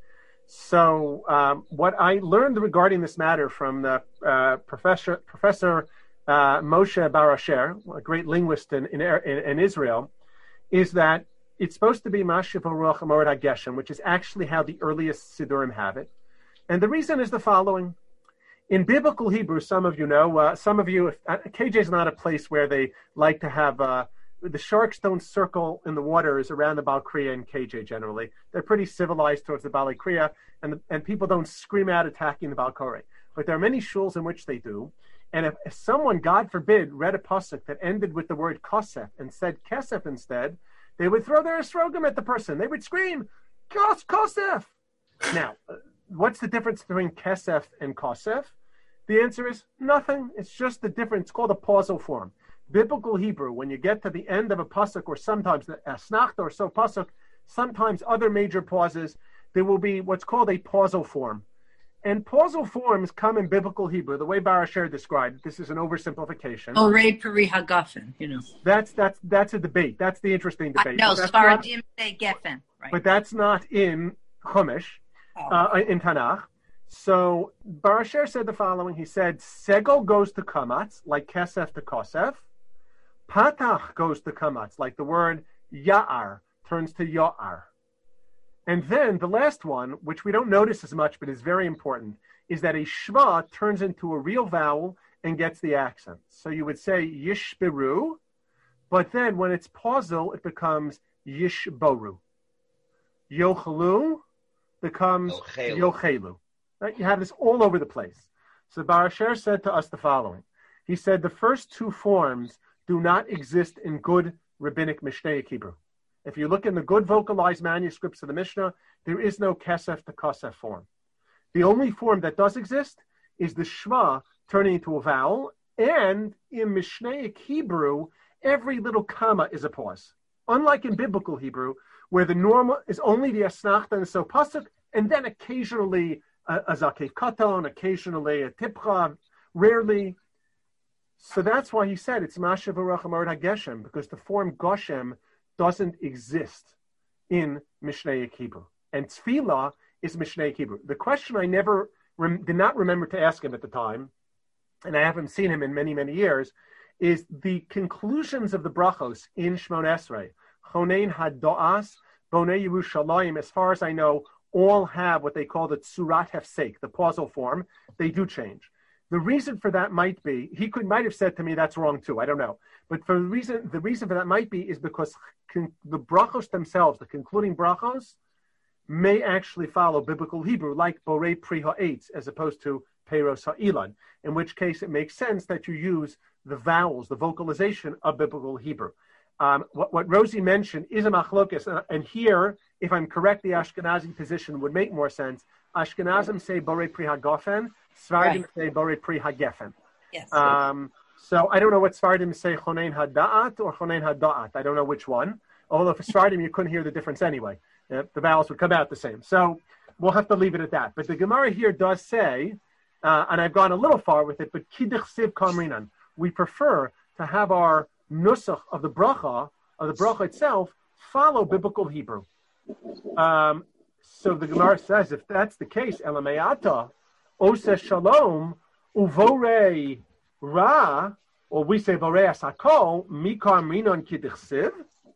Speaker 1: So um, what I learned regarding this matter from the uh, professor Professor uh, Moshe Bar Asher, a great linguist in, in, in Israel, is that it's supposed to be Mashiv HaRuach HaMorid HaGeshem, which is actually how the earliest Siddurim have it. And the reason is the following. In biblical Hebrew, some of you know, uh, some of you, uh, K J is not a place where they like to have, uh, the sharks don't circle in the waters around the Baal Kriya and K J generally. They're pretty civilized towards the Baal Kriya, and, the, and people don't scream out attacking the Baal Koreh. But there are many shuls in which they do. And if, if someone, God forbid, read a pasuk that ended with the word kosef and said kesef instead, they would throw their estrogam at the person. They would scream, Kos, kosef! Now, uh, what's the difference between kesef and kosef? The answer is nothing. It's just the difference. It's called a pausal form. Biblical Hebrew, when you get to the end of a pasuk, or sometimes a snachta or so pasuk, sometimes other major pauses, there will be what's called a pausal form. And pausal forms come in biblical Hebrew, the way Bar Asher described it. This is an oversimplification.
Speaker 4: Oh, Ray Peri HaGafen, you know.
Speaker 1: That's that's that's a debate. That's the interesting debate.
Speaker 4: No, Sfaradim say Geffen, right?
Speaker 1: But that's not in Chumash,
Speaker 4: oh.
Speaker 1: uh, in Tanakh. So Bar Asher said the following. He said, Segel goes to kamatz, like kesef to kosef. Patach goes to kamatz, like the word ya'ar turns to ya'ar. And then the last one, which we don't notice as much, but is very important, is that a shva turns into a real vowel and gets the accent. So you would say yishbiru, but then when it's pausal, it becomes yishboru. Yochelu becomes yochelu. Right? You have this all over the place. So Bar Asher said to us the following. He said the first two forms do not exist in good rabbinic Mishnaic Hebrew. If you look in the good vocalized manuscripts of the Mishnah, there is no kesef to kosef form. The only form that does exist is the shva turning into a vowel, and in Mishnaic Hebrew, every little comma is a pause. Unlike in biblical Hebrew, where the normal is only the asnachta and so pasuk, and then occasionally a, a zakei katon, occasionally a tipcha, rarely. So that's why he said it's Mashiv HaRuach HaMorid HaGeshem, because the form Goshem doesn't exist in Mishnaic Hebrew. And Tefillah is Mishnaic Hebrew. The question I never rem- did not remember to ask him at the time, and I haven't seen him in many, many years, is the conclusions of the brachos in Shmon Esrei, Chonein HaDo'as, Bonei Yerushalayim, as far as I know, all have what they call the Tzurat Hefsek, the pausal form. They do change. The reason for that might be, he could might have said to me that's wrong too, I don't know. But for the reason the reason for that might be is because con, the brachos themselves, the concluding brachos, may actually follow biblical Hebrew, like Borei Pri Ha'etz, as opposed to Peiros Ha'ilad, in which case it makes sense that you use the vowels, the vocalization of biblical Hebrew. Um, what, what Rosie mentioned is a machlokes, and, and here, if I'm correct, the Ashkenazi position would make more sense. Ashkenazim say Borei Pri HaGofen, Sfardim right. say Borei Pri HaGefen.
Speaker 4: Yes.
Speaker 1: Um, so I don't know what Sfardim say, Chonein HaDa'at or Chonein HaDa'at. I don't know which one. Although for Sfardim, you couldn't hear the difference anyway. Uh, the vowels would come out the same. So we'll have to leave it at that. But the Gemara here does say, uh, and I've gone a little far with it, but Kidduch Siv Kamrinan. We prefer to have our nusach of the bracha, of the bracha itself, follow biblical Hebrew. Um, so the Gemara says, if that's the case, Elameata, Ose Shalom, Uvore Ra, or we say Vorei Asakol, Mikar Minon Kidduch Siv.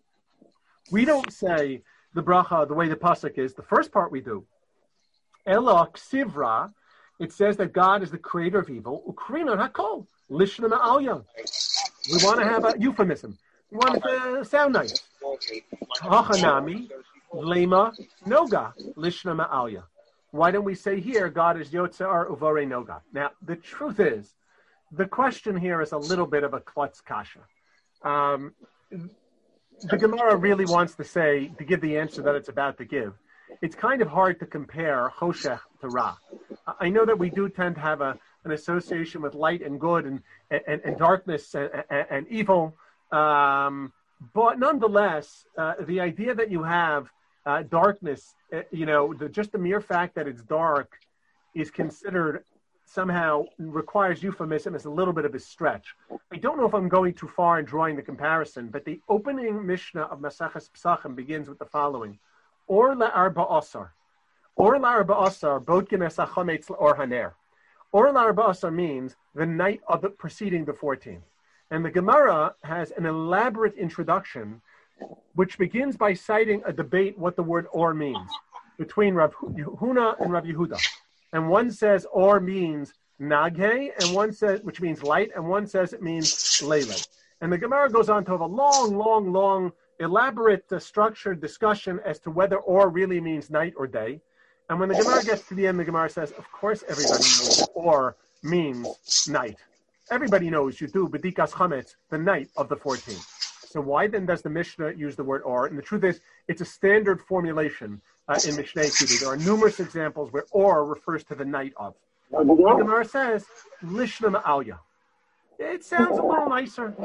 Speaker 1: We don't say the bracha the way the pasuk is. The first part we do. Ela Ksivra, it says that God is the creator of evil. Ukrinon Hakol, Lishna Ma'alya. We want to have a euphemism. We want it to sound nice. Hachanami, Lema, Noga, Lishna Ma'alya. Why don't we say here, God is Yotzar Uvore Noga? Now, the truth is, the question here is a little bit of a klutz kasha. Um, the Gemara really wants to say, to give the answer that it's about to give. It's kind of hard to compare Choshech to Ra. I know that we do tend to have a, an association with light and good and, and, and darkness and, and, and evil. Um, but nonetheless, uh, the idea that you have uh, darkness, uh, you know, the, just the mere fact that it's dark is considered somehow requires euphemism is a little bit of a stretch. I don't know if I'm going too far in drawing the comparison, but the opening Mishnah of Maseches Pesachim begins with the following: Or la'arba asar. Or la'arba asar, bodkin es hachametz or haner. Or la'arba asar means the night of the preceding the fourteenth. And the Gemara has an elaborate introduction which begins by citing a debate what the word or means between Rav Huna and Rav Yehuda. And one says or means naghe, and one says, which means light, and one says it means leiled. And the Gemara goes on to have a long, long, long, elaborate, uh, structured discussion as to whether or really means night or day. And when the Gemara gets to the end, the Gemara says, of course everybody knows that or means night. Everybody knows you do b'dikas chametz, the night of the fourteenth. So why then does the Mishnah use the word or? And the truth is, it's a standard formulation uh, in Mishneh Kiddushin. There are numerous examples where or refers to the night of. The Gemara says, Lishna ma'alya. It sounds a little nicer.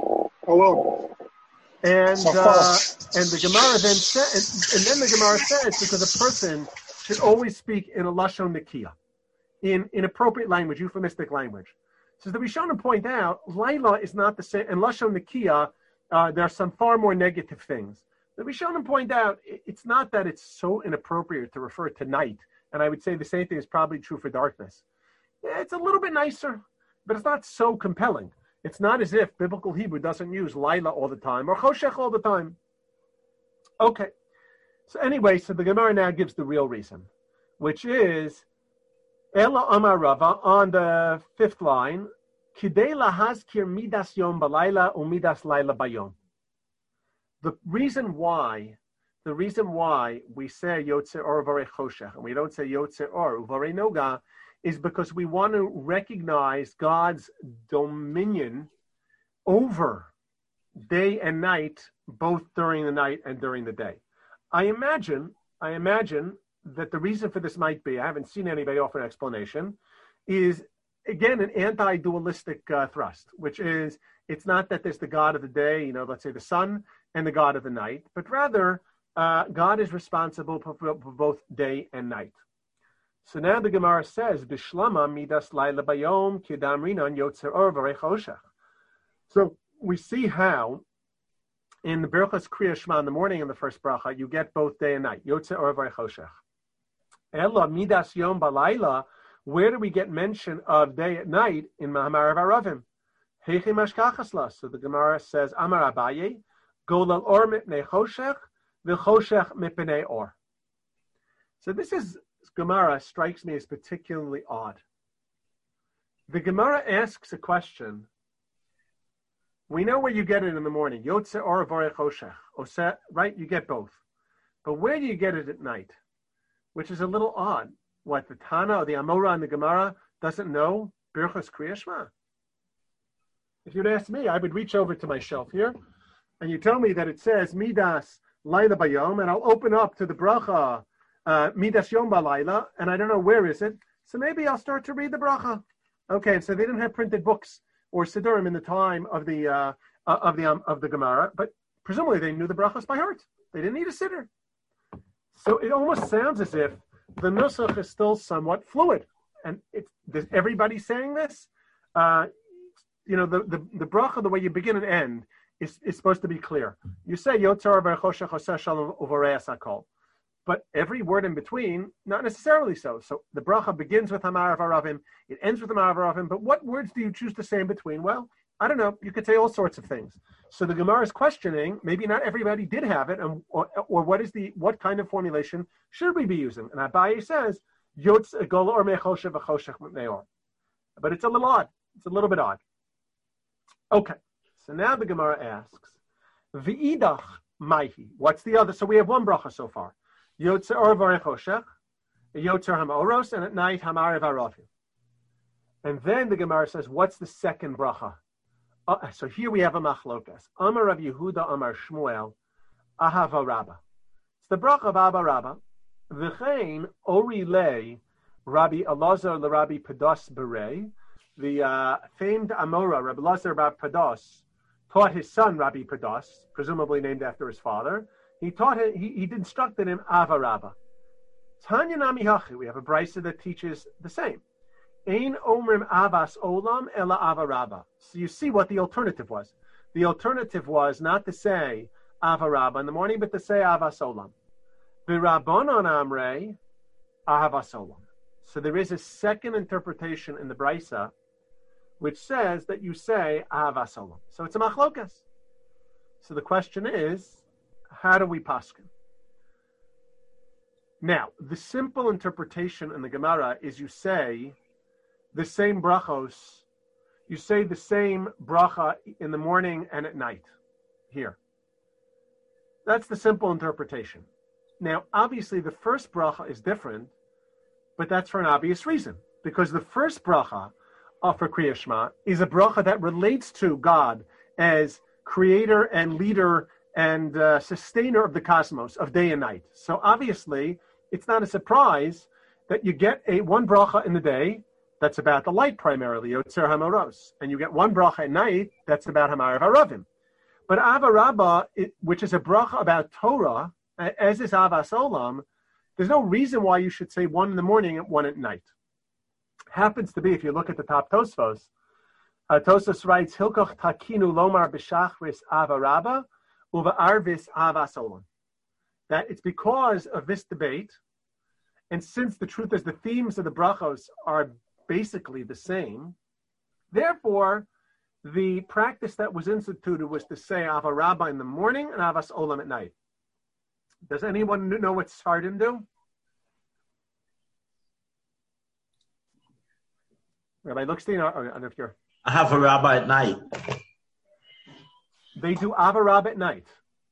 Speaker 5: Hello.
Speaker 1: And uh, and the Gemara then says, and then the Gemara says, because a person should always speak in a lashon nikiya, in in appropriate language, euphemistic language. So the Rishonim point out, Laila is not the same, and lashon nikiya, uh, there are some far more negative things. The Rishonim point out, it's not that it's so inappropriate to refer to night, and I would say the same thing is probably true for darkness. It's a little bit nicer, but it's not so compelling. It's not as if biblical Hebrew doesn't use Laila all the time or Choshech all the time. Okay. So anyway, so the Gemara now gives the real reason, which is Ela Amar Rava on the fifth line, Kidei lahazkir midas yom balayla umidas laila bayom. The reason why, the reason why we say Yotze Or Uvarei Choshech and we don't say Yotze Or Uvarei Noga is because we want to recognize God's dominion over day and night, both during the night and during the day. I imagine, I imagine that the reason for this might be, I haven't seen anybody offer an explanation, is again an anti-dualistic uh, thrust, which is it's not that there's the God of the day, you know, let's say the sun, and the God of the night, but rather uh, God is responsible for, for both day and night. So now the Gemara says, Bishlama midas laila bayom kidam rinan yotzer or v'rei choshech. So we see how in the Berachos Kriya Shema in the morning and the first bracha, you get both day and night, yotzer or v'rei choshech. Ella midas yom balayla, where do we get mention of day and night in Mahamar Aravim? Heichi mashkachasla. So the Gemara says, Amar Abaye, golal or mipnei choshech, v'choshech mipnei or. So this is Gemara strikes me as particularly odd. The Gemara asks a question. We know where you get it in the morning. Yotze or v'rei choshech. Right? You get both. But where do you get it at night? Which is a little odd. What, the Tana or the Amora and the Gemara doesn't know Birchas Kriya Shema? If you'd ask me, I would reach over to my shelf here, and you tell me that it says Midas Laila Bayom, and I'll open up to the bracha Uh, Midas Yom Balayla, and I don't know where is it, so maybe I'll start to read the bracha. Okay, so they didn't have printed books or siddurim in the time of the uh, of the um, of the Gemara, but presumably they knew the brachas by heart. They didn't need a siddur. So it almost sounds as if the nusach is still somewhat fluid, and it's does everybody saying this? Uh, you know, the, the the bracha, the way you begin and end, is is supposed to be clear. You say Yotzar v'choshech oseh shalom uvarei asakol. But every word in between, not necessarily so. So the bracha begins with Hamar Varavim, it ends with Hamar Varavim, but what words do you choose to say in between? Well, I don't know. You could say all sorts of things. So the Gemara is questioning, maybe not everybody did have it, and, or, or what is the what kind of formulation should we be using? And Abaye says, Yotz Gola or Mechoshev V'choshech Meor. But it's a little odd. It's a little bit odd. Okay. So now the Gemara asks, V'idach Maihi. What's the other? So we have one bracha so far. Yotzer or v'rei choshech, Yotzer hamaoros, and at night hamar varavim. And then the Gemara says, what's the second bracha? Uh, so here we have a machlokas. Amar Rav Yehuda, Amar Shmuel, Ahava Rabba. It's the bracha of Abba Rabba. V'chein ori lei Rabbi Elazar l'Rabbi Pados berei. The uh, famed Amora, Rabbi Elazar Rabbi Pados, taught his son Rabbi Pados, presumably named after his father. He taught him, he, he instructed him Ava Rabba. Tanya Nami Hachi, we have a brisa that teaches the same. Ein omrim avas olam ela ava rabba. So you see what the alternative was. The alternative was not to say ava rabba in the morning, but to say avas olam. V'rabbanon amrei ahavas olam. So there is a second interpretation in the Brisa, which says that you say ahavas olam. So it's a machlokas. So the question is, how do we paskin? Now, the simple interpretation in the Gemara is you say the same brachos, you say the same bracha in the morning and at night here. That's the simple interpretation. Now, obviously, the first bracha is different, but that's for an obvious reason, because the first bracha uh, for Kriya Shema is a bracha that relates to God as creator and leader and uh, sustainer of the cosmos, of day and night. So obviously, it's not a surprise that you get a one bracha in the day that's about the light primarily, Yotzer HaMoros, and you get one bracha at night that's about Hamarav Haravim. But Ava Rabbah, it, which is a bracha about Torah, as is Avas Olam, there's no reason why you should say one in the morning and one at night. Happens to be, if you look at the top Tosfos, uh, Tosfos writes, Hilkoch Takinu Lomar B'Shachris Ava Rabbah, Uva Arvis Avas Olam. That it's because of this debate, and since the truth is the themes of the brachos are basically the same, therefore, the practice that was instituted was to say Ava Rabbah in the morning and Avas Olam at night. Does anyone know what Sfardim do? Rabbi Luxstein, I don't know if you're...
Speaker 6: I have a Rabbah at night.
Speaker 1: They do Ava Rabbah at night.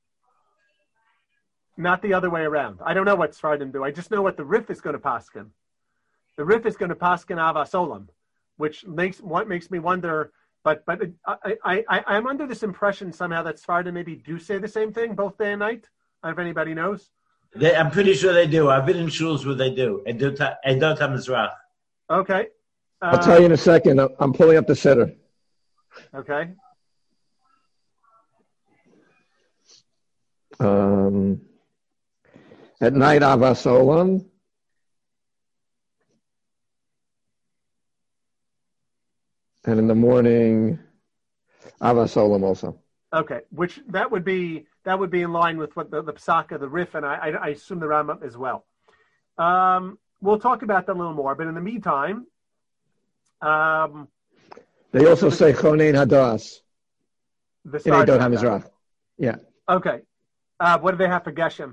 Speaker 1: Not the other way around. I don't know what Sfardim do. I just know what the Rif is going to paskin. The Rif is going to paskin Avas Olam, which makes what makes me wonder. But but I, I I I'm under this impression somehow that Sfardim maybe do say the same thing both day and night. I don't know if anybody knows.
Speaker 6: They, I'm pretty sure they do. I've been in shuls where they do. Edot HaMizrach.
Speaker 1: Okay. Uh,
Speaker 7: I'll tell you in a second. I'm pulling up the setter.
Speaker 1: Okay.
Speaker 7: Um. At night, Avas Olam. And in the morning, Avas Olam also.
Speaker 1: Okay, which that would be that would be in line with what the, the Pesach, the Rif, and I, I, I assume the Rambam as well. Um, we'll talk about that a little more, but in the meantime, um,
Speaker 7: they also say Chonein Hadas.
Speaker 1: The
Speaker 7: in Edot HaMizrach. Yeah.
Speaker 1: Okay. Uh, what do they have for Geshem?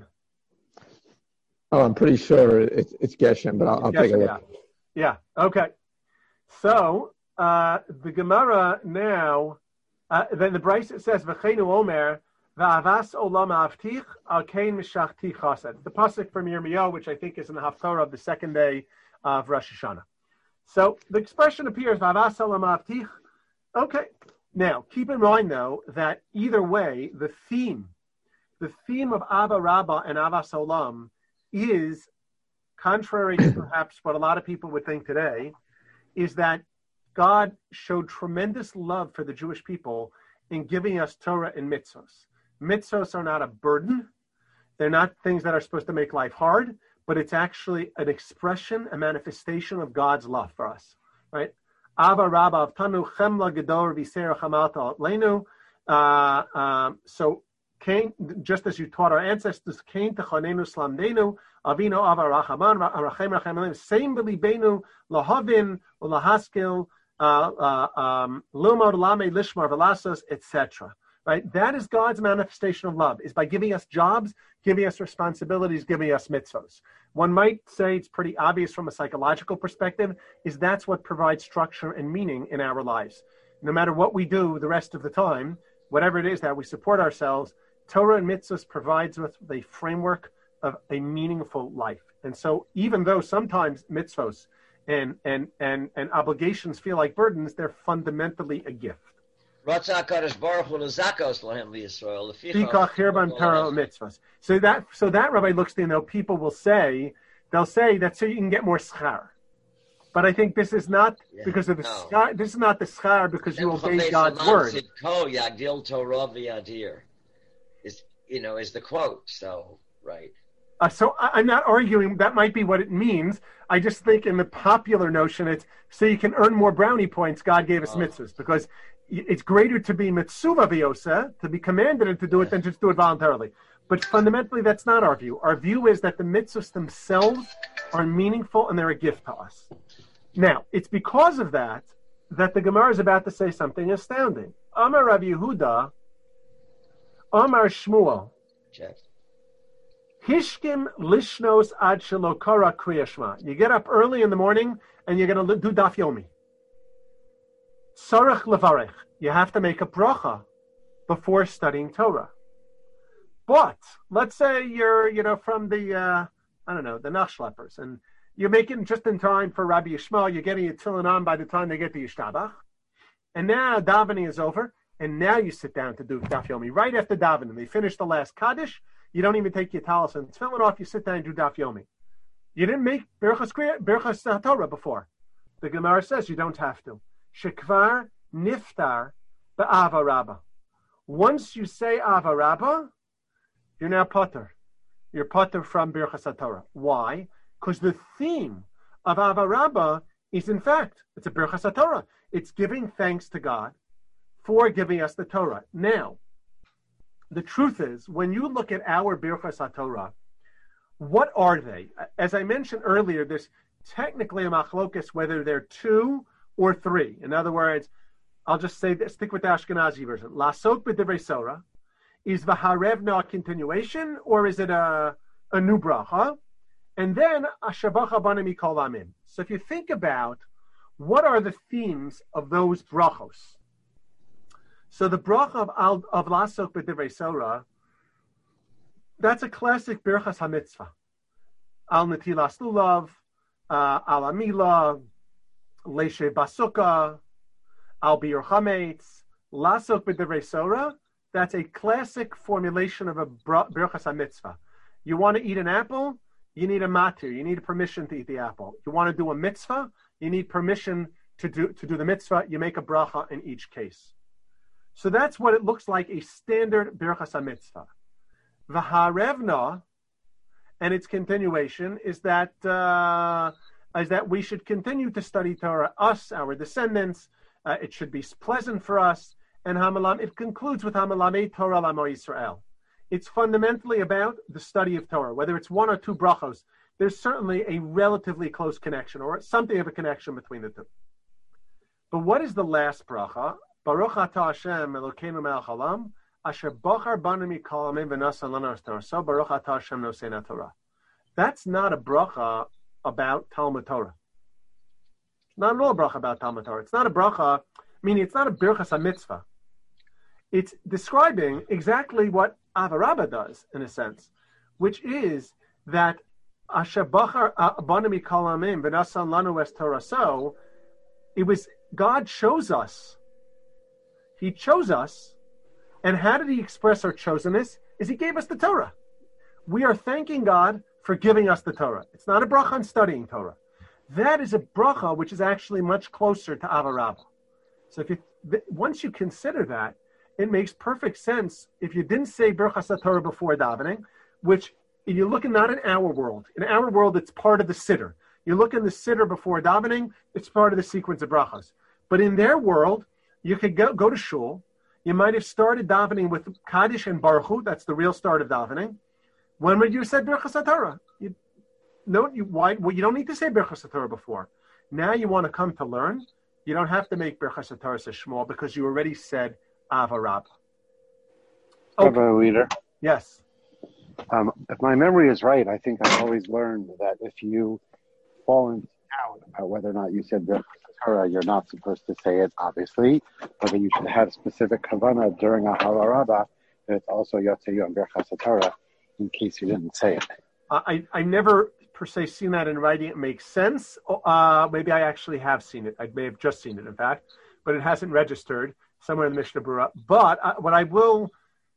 Speaker 7: Oh, I'm pretty sure it's, it's Geshem, but I'll, I'll
Speaker 1: Geshem,
Speaker 7: take a look.
Speaker 1: Yeah. yeah. Okay. So uh, the Gemara now, uh, then the Brisa says, "V'cheinu Omer v'avas olam avtich al kein mishachti chased." The pasuk from Yirmiyahu, which I think is in the Haftarah of the second day of Rosh Hashanah. So the expression appears, "V'avas olam avtich." Okay. Now keep in mind though that either way, the theme, the theme of Ava Rabbah and Avas Olam is, contrary to perhaps what a lot of people would think today, is that God showed tremendous love for the Jewish people in giving us Torah and mitzvos. Mitzvos are not a burden. They're not things that are supposed to make life hard, but it's actually an expression, a manifestation of God's love for us, right? Ava Rabba Avtanu Chemla Gedor Visera Chamalta Lenu. So, Cain, just as you taught our ancestors, Cain Techonenu Slamdenu, Avino Ava Rachaman, Rachem Rachem, same Belibenu, Lahavin, Lahaskil, Lumod Lame Lishmar Velasos, et cetera. Right? That is God's manifestation of love, is by giving us jobs, giving us responsibilities, giving us mitzvos. One might say it's pretty obvious from a psychological perspective, is that's what provides structure and meaning in our lives. No matter what we do the rest of the time, whatever it is that we support ourselves, Torah and mitzvahs provides us with a framework of a meaningful life. And so even though sometimes mitzvahs and, and, and, and obligations feel like burdens, they're fundamentally a gift. So that, so that Rabbi Luxstein, though, people will say, they'll say that so you can get more schar. But I think this is not yeah, because of the no. schar, this is not the schar because you obey God's word.
Speaker 2: Is, you know, is the quote. So, right.
Speaker 1: Uh, so I, I'm not arguing that might be what it means. I just think in the popular notion, it's so you can earn more brownie points. God gave us oh. mitzvahs because it's greater to be mitzvah v'yosa, to be commanded and to do it, than just do it voluntarily. But fundamentally, that's not our view. Our view is that the mitzvahs themselves are meaningful and they're a gift to us. Now, it's because of that that the Gemara is about to say something astounding. Amar Rav Yehuda, Amar Shmuel,
Speaker 2: Check.
Speaker 1: Hishkim lishnos ad shelokara kriyashma. You get up early in the morning and you're going to do daf yomi. Sarach levarech. You have to make a bracha before studying Torah. But let's say you're, you know, from the, uh, I don't know, the Nachschleppers, and you're making just in time for Rabbi Yishmael. You're getting your tefillin on by the time they get to Yishtabach. And now davening is over, and now you sit down to do daf yomi. Right after davening, they finish the last kaddish. You don't even take your talis and tefillin off. You sit down and do daf yomi. You didn't make berachas berachas Torah before. The Gemara says you don't have to. Shekvar niftar be'ava rabba. Once you say ava rabba, you're now potter. You're potter from berachas Torah. Why? Because the theme of ava rabba is, in fact, it's a berachas Torah. It's giving thanks to God for giving us the Torah. Now, the truth is, when you look at our Birchas Torah, what are they? As I mentioned earlier, there's technically a machlokas whether they're two or three. In other words, I'll just say this, stick with the Ashkenazi version. Lasok b'divrei Torah, is v'harevna a continuation, or is it a, a new bracha? And then ashabacha bana mikol amin. So if you think about what are the themes of those brachos, so the bracha of, al, of Lasok b'divrei Torah, that's a classic Birchas HaMitzvah. Al Netilas Lulav, uh, Al Amila, Leshe Basuka, Al Bir Chametz, Lasok b'divrei Torah, that's a classic formulation of a Birchas HaMitzvah. You want to eat an apple, you need a matir, you need permission to eat the apple. You want to do a mitzvah, you need permission to do, to do the mitzvah, you make a bracha in each case. So that's what it looks like, a standard Birchas HaMitzvah. V'harevna, and its continuation, is that uh, is that we should continue to study Torah, us, our descendants. Uh, it should be pleasant for us. And Hamalam, it concludes with Hamalamei Torah Lamo Yisrael. It's fundamentally about the study of Torah. Whether it's one or two brachos, there's certainly a relatively close connection, or something of a connection between the two. But what is the last bracha? Baruch atah Hashem Elokeinu melech haolam, asher bachar banu mikol amim v'nasa lanu Torah. So Baruch atah Hashem noseina Torah. That's not a bracha about Talmud Torah. It's not at all a bracha about Talmud Torah. It's not a bracha, meaning it's not a Birchas HaMitzvah. It's describing exactly what Ava Rabba does, in a sense, which is that asher bachar banu mikol amim v'nasa lanu es Torah. So it was, God chose us. He chose us, and how did he express our chosenness? Is he gave us the Torah. We are thanking God for giving us the Torah. It's not a bracha on studying Torah. That is a bracha which is actually much closer to Ava Rabba. So if you, once you consider that, it makes perfect sense if you didn't say Birchas HaTorah before davening, which if you're looking not in our world. In our world, it's part of the siddur. You look in the siddur before davening, it's part of the sequence of brachas. But in their world, you could go, go to shul. You might have started davening with Kaddish and Baruch Hu. That's the real start of davening. When would you say Birchas HaTorah? You, no, you, why, well, you don't need to say Birchas HaTorah before. Now you want to come to learn. You don't have to make Birchas HaTorah so small because you already said Ava Rabba.
Speaker 5: Okay. Rabbi Leader.
Speaker 1: Yes.
Speaker 5: Um, if my memory is right, I think I've always learned that if you fall into doubt about whether or not you said Birchas Torah, you're not supposed to say it, obviously, but that you should have specific kavanah during a Ava Rabba, that it's also Yotzeyu and Birchas Torah, in case you didn't say it.
Speaker 1: I, I never per se seen that in writing. It makes sense. Uh, maybe I actually have seen it. I may have just seen it, in fact, but it hasn't registered somewhere in the Mishnah Berurah. But uh, what I will,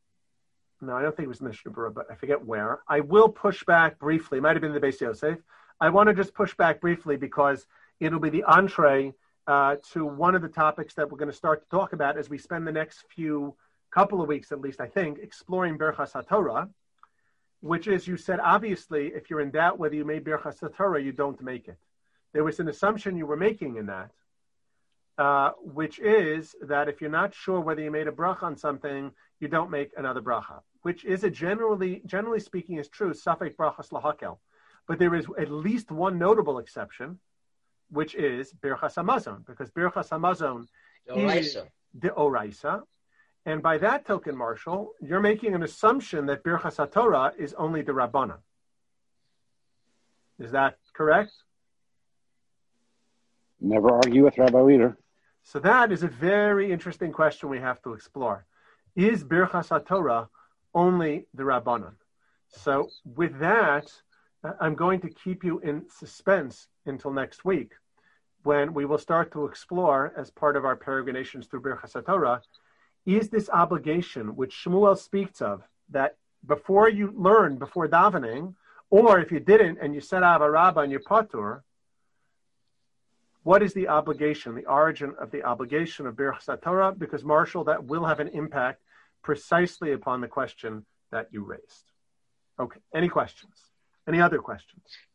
Speaker 1: no, I don't think it was Mishnah Berurah, but I forget where. I will push back briefly. It might have been the Beis Yosef. I want to just push back briefly because it'll be the entree uh, to one of the topics that we're going to start to talk about as we spend the next few couple of weeks, at least I think, exploring Birchas HaTorah. which is you said, obviously, if you're in doubt whether you made Birchas HaTorah, you don't make it. There was an assumption you were making in that, uh, which is that if you're not sure whether you made a bracha on something, you don't make another bracha, which is a generally, generally speaking, is true, Safek Brachas Lahakel. But there is at least one notable exception, which is Birchas Hamazon, because Birchas Hamazon is the Oraisa. And by that token, Marshall, you're making an assumption that Birchas HaTorah is only the Rabbanan. Is that correct?
Speaker 5: Never argue with Rabbi Leader.
Speaker 1: So that is a very interesting question we have to explore. Is Birchas HaTorah only the Rabbanan? So with that, I'm going to keep you in suspense until next week, when we will start to explore, as part of our peregrinations through Birchas HaTorah, is this obligation which Shmuel speaks of, that before you learn, before davening, or if you didn't and you said Ava Rabbah and you're patur, what is the obligation, the origin of the obligation of Birchas HaTorah? Because, Marshall, that will have an impact precisely upon the question that you raised. Okay, any questions? Any other questions?